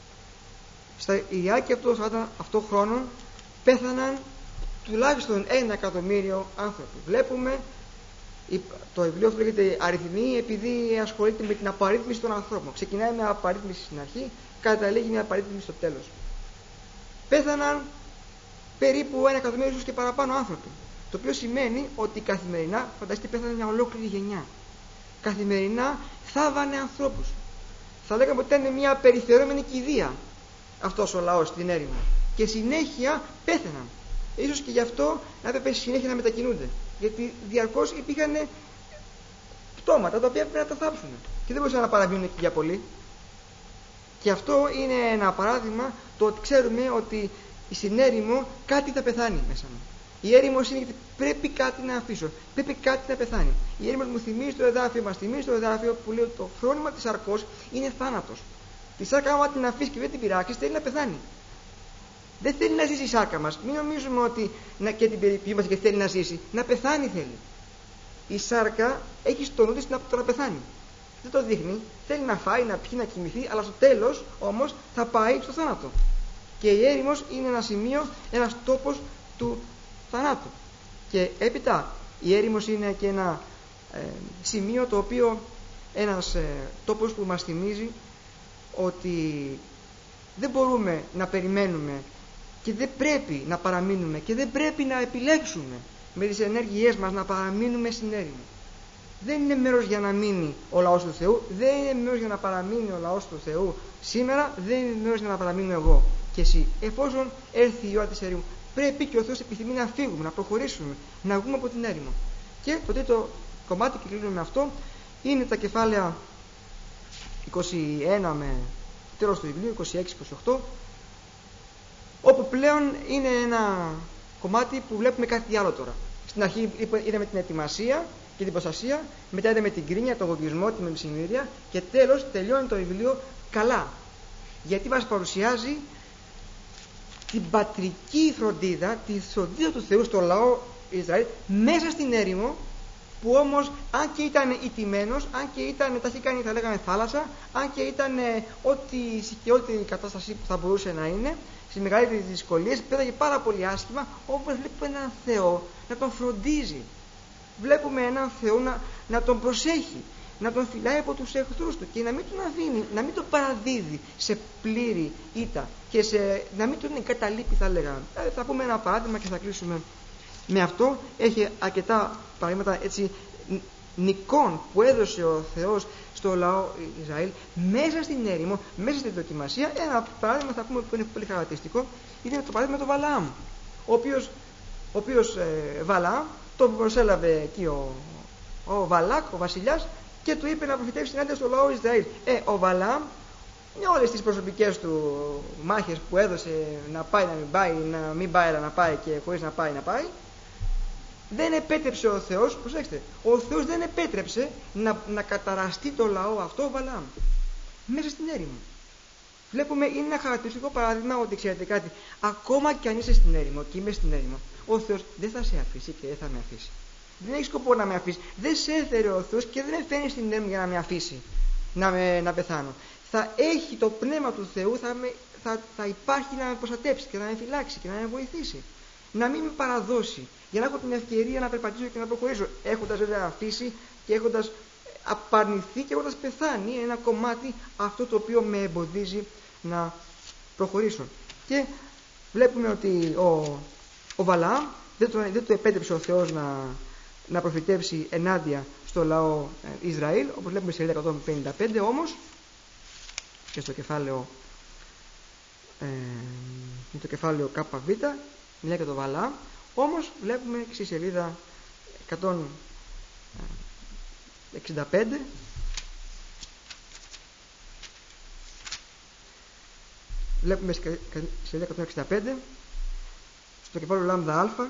Στα διάρκεια αυτών αυτό χρόνων πέθαναν τουλάχιστον ένα εκατομμύριο άνθρωποι. Βλέπουμε το βιβλίο αυτό λέγεται αριθμοί, επειδή ασχολείται με την απαρίθμηση των ανθρώπων. Ξεκινάει με απαρίθμηση στην αρχή, καταλήγει με απαρίθμηση στο τέλος. Πέθαναν περίπου ένα εκατομμύριο, ίσως και παραπάνω άνθρωποι. Το οποίο σημαίνει ότι καθημερινά, φανταστείτε, πέθανε μια ολόκληρη γενιά. Καθημερινά θάβανε ανθρώπους. Θα λέγαμε ότι ήταν μια περιφερόμενη κηδεία αυτός ο λαός στην έρημο. Και συνέχεια πέθαναν. Ίσως και γι' αυτό να έπρεπε συνέχεια να μετακινούνται. Γιατί διαρκώς υπήρχαν πτώματα τα οποία έπρεπε να τα θάψουν. Και δεν μπορούσαν να παραμείνουν εκεί για πολύ. Και αυτό είναι ένα παράδειγμα το ότι ξέρουμε ότι στην έρημο κάτι θα πεθάνει μέσα μου. Η έρημος είναι γιατί πρέπει κάτι να αφήσω. Πρέπει κάτι να πεθάνει. Η έρημος μου θυμίζει το εδάφιο, μας θυμίζει το εδάφιο που λέει ότι το φρόνημα της σαρκός είναι θάνατος. Τη σάρκα, άμα την αφήσει και δεν την πειράξει, θέλει να πεθάνει. Δεν θέλει να ζήσει η σάρκα μας. Μην νομίζουμε ότι να, και την περιποιεί μας και θέλει να ζήσει. Να πεθάνει θέλει. Η σάρκα έχει στο νου της να, το να πεθάνει. Δεν το δείχνει. Θέλει να φάει, να πιει, να κοιμηθεί, αλλά στο τέλος όμως θα πάει στο θάνατο. Και η έρημος είναι ένα σημείο, ένας τόπος του θανάτου. Και έπειτα η έρημος είναι και ένα ε, σημείο το οποίο ένας ε, τόπος που μας θυμίζει ότι δεν μπορούμε να περιμένουμε και δεν πρέπει να παραμείνουμε και δεν πρέπει να επιλέξουμε με τις ενέργειές μας να παραμείνουμε στην έρημο. Δεν είναι μέρος για να μείνει ο λαός του Θεού, δεν είναι μέρος για να παραμείνει ο λαός του Θεού σήμερα, δεν είναι μέρος για να παραμείνω εγώ και εσύ. Εφόσον έρθει η ώρα της έρημου, πρέπει και ο Θεός επιθυμεί να φύγουμε, να προχωρήσουμε, να βγούμε από την έρημο. Και το τρίτο κομμάτι, και κλείνουμε με αυτό, είναι τα κεφάλαια είκοσι ένα με τέλος του βιβλίου, είκοσι έξι είκοσι οκτώ, όπου πλέον είναι ένα κομμάτι που βλέπουμε κάτι άλλο τώρα. Στην αρχή είδαμε την ετοιμασία και την προστασία, μετά είδαμε την κρίνια, τον γογγισμό, την μεμψημύρια και τέλος τελειώνει το βιβλίο καλά. Γιατί μας παρουσιάζει την πατρική φροντίδα, τη φροντίδα του Θεού στο λαό Ισραήλ μέσα στην έρημο, που όμως αν και ήταν ηττημένος, αν και ήταν, τα έχει κάνει θα λέγαμε θάλασσα, αν και ήταν ό,τι και ό,τι κατάσταση που θα μπορούσε να είναι, στις μεγαλύτερες δυσκολίες, πέταγε πάρα πολύ άσχημα, όμως βλέπουμε έναν Θεό να τον φροντίζει. Βλέπουμε έναν Θεό να, να τον προσέχει, να τον φυλάει από τους εχθρούς του και να μην τον αφήνει, να μην τον παραδίδει σε πλήρη ήττα και σε, να μην τον εγκαταλείπει, θα λέγαμε. Ε, θα πούμε ένα παράδειγμα και θα κλείσουμε με αυτό. Έχει αρκετά παραδείγματα έτσι νικών που έδωσε ο Θεός στο λαό Ισραήλ μέσα στην έρημο, μέσα στην δοκιμασία. Ένα παράδειγμα θα πούμε που είναι πολύ χαρακτηριστικό είναι το παράδειγμα του Βαλαάμ, ο οποίος, ο οποίος ε, Βαλαάμ τον προσέλαβε εκεί ο, ο Βαλάκ, ο βασιλιάς, και του είπε να προφητεύσει ενάντια στο λαό Ισραήλ. Ε, ο Βαλαάμ με όλες τις προσωπικές του μάχες που έδωσε, να πάει να μην πάει, να μην πάει αλλά να πάει και χωρίς να πάει να πάει, δεν επέτρεψε ο Θεός, προσέξτε, ο Θεός δεν επέτρεψε να, να καταραστεί το λαό αυτό ο Βαλάμ μέσα στην έρημο. Βλέπουμε, είναι ένα χαρακτηριστικό παράδειγμα ότι, ξέρετε κάτι, ακόμα κι αν είσαι στην έρημο και είμαι στην έρημο, ο Θεός δεν θα σε αφήσει και δεν θα με αφήσει. Δεν έχει σκοπό να με αφήσει. Δεν σε έφερε ο Θεός και δεν με φέρνει στην έρημο για να με αφήσει, να, με, να πεθάνω. Θα έχει το πνεύμα του Θεού, θα, με, θα, θα υπάρχει να με προστατέψει και να με φυλάξει και να με βοηθήσει. Να μην με παραδώσει, για να έχω την ευκαιρία να περπατήσω και να προχωρήσω. Έχοντας βέβαια αφήσει και έχοντας απαρνηθεί και έχοντας πεθάνει ένα κομμάτι αυτό το οποίο με εμποδίζει να προχωρήσω. Και βλέπουμε ότι ο, ο Βαλάμ δεν το, δεν το επέτρεψε ο Θεός να, να προφητεύσει ενάντια στο λαό ε, Ισραήλ, όπως βλέπουμε σε εκατόν πενήντα πέντε, όμως και στο κεφάλαιο ε, το κεφάλαιο ΚΒ μιλάει για το Βαλάμ, όμως βλέπουμε στη σελίδα εκατόν εξήντα πέντε βλέπουμε στη σελίδα εκατόν εξήντα πέντε στο κεφάλαιο λάμδα α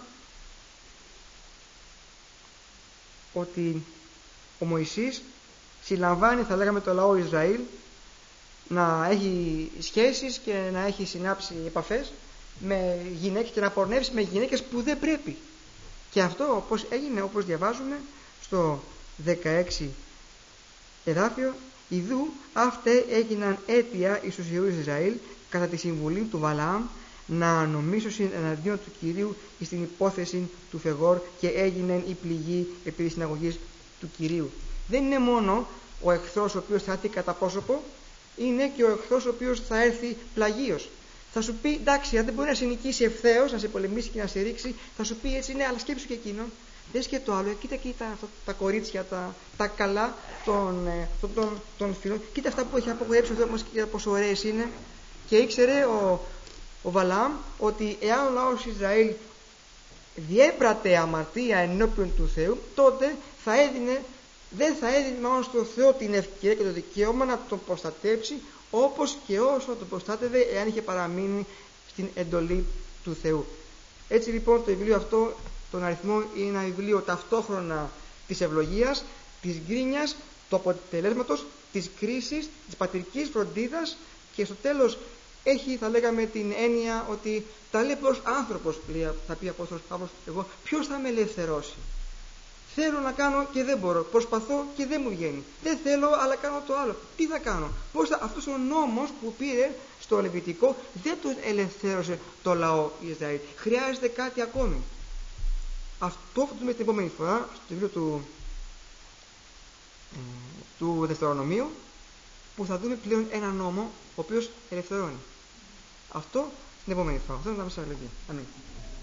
ότι ο Μωυσής συλλαμβάνει, θα λέγαμε, το λαό Ισραήλ να έχει σχέσεις και να έχει συνάψει επαφές με γυναίκες και να πορνεύσει με γυναίκες που δεν πρέπει. Και αυτό όπως έγινε, όπως διαβάζουμε στο δεκαέξι εδάφιο, ιδού αυτέ έγιναν αίτια εις τους ιερούς Ισραήλ κατά τη συμβουλή του Βαλάμ να νομίσωσιν εναντίον του Κυρίου στην υπόθεση του Φεγόρ και έγινε η πληγή επί της συναγωγής του Κυρίου. Δεν είναι μόνο ο εχθρός ο οποίος θα έρθει κατά πρόσωπο, είναι και ο εχθρός ο οποίος θα έρθει πλαγίος. Θα σου πει, εντάξει, αν δεν μπορεί να σε νικήσει ευθέως, να σε πολεμήσει και να σε ρίξει, θα σου πει έτσι, ναι, αλλά σκέψου και εκείνον. Δες και το άλλο, κοίτα και τα, τα κορίτσια, τα, τα καλά των, των, των, των φίλων, κοίτα αυτά που έχει απογορέψει ο Θεός, κοίτα πόσο ωραίες είναι. Και ήξερε ο, ο Βαλάμ ότι εάν ο λαός Ισραήλ διέπρατε αμαρτία ενώπιον του Θεού, τότε θα έδινε, δεν θα έδινε μόνο στο Θεό την ευκαιρία και το δικαίωμα να τον προστατέψει, όπως και όσο τον προστάτευε εάν είχε παραμείνει στην εντολή του Θεού. Έτσι λοιπόν το βιβλίο αυτό, τον αριθμό, είναι ένα βιβλίο ταυτόχρονα της ευλογίας, της γκρίνιας, του αποτελέσματος, της κρίσης, της πατρικής φροντίδας, και στο τέλος έχει, θα λέγαμε, την έννοια ότι ταλέπορος άνθρωπος, λέει, θα πει ο Απόστολος Παύλος, εγώ ποιος θα με ελευθερώσει? Θέλω να κάνω και δεν μπορώ. Προσπαθώ και δεν μου βγαίνει. Δεν θέλω, αλλά κάνω το άλλο. Τι θα κάνω? Πώς θα... Αυτός ο νόμος που πήρε στο Λεβιτικό δεν τον ελευθέρωσε το λαό Ισραήλ. Χρειάζεται κάτι ακόμη. Αυτό θα δούμε την επόμενη φορά στο βιβλίο του, ε, του Δευτερονομίου, που θα δούμε πλέον ένα νόμο ο οποίος ελευθερώνει. Αυτό την επόμενη φορά. Αυτό είναι να μας αλληλεγγύη. Αμήν.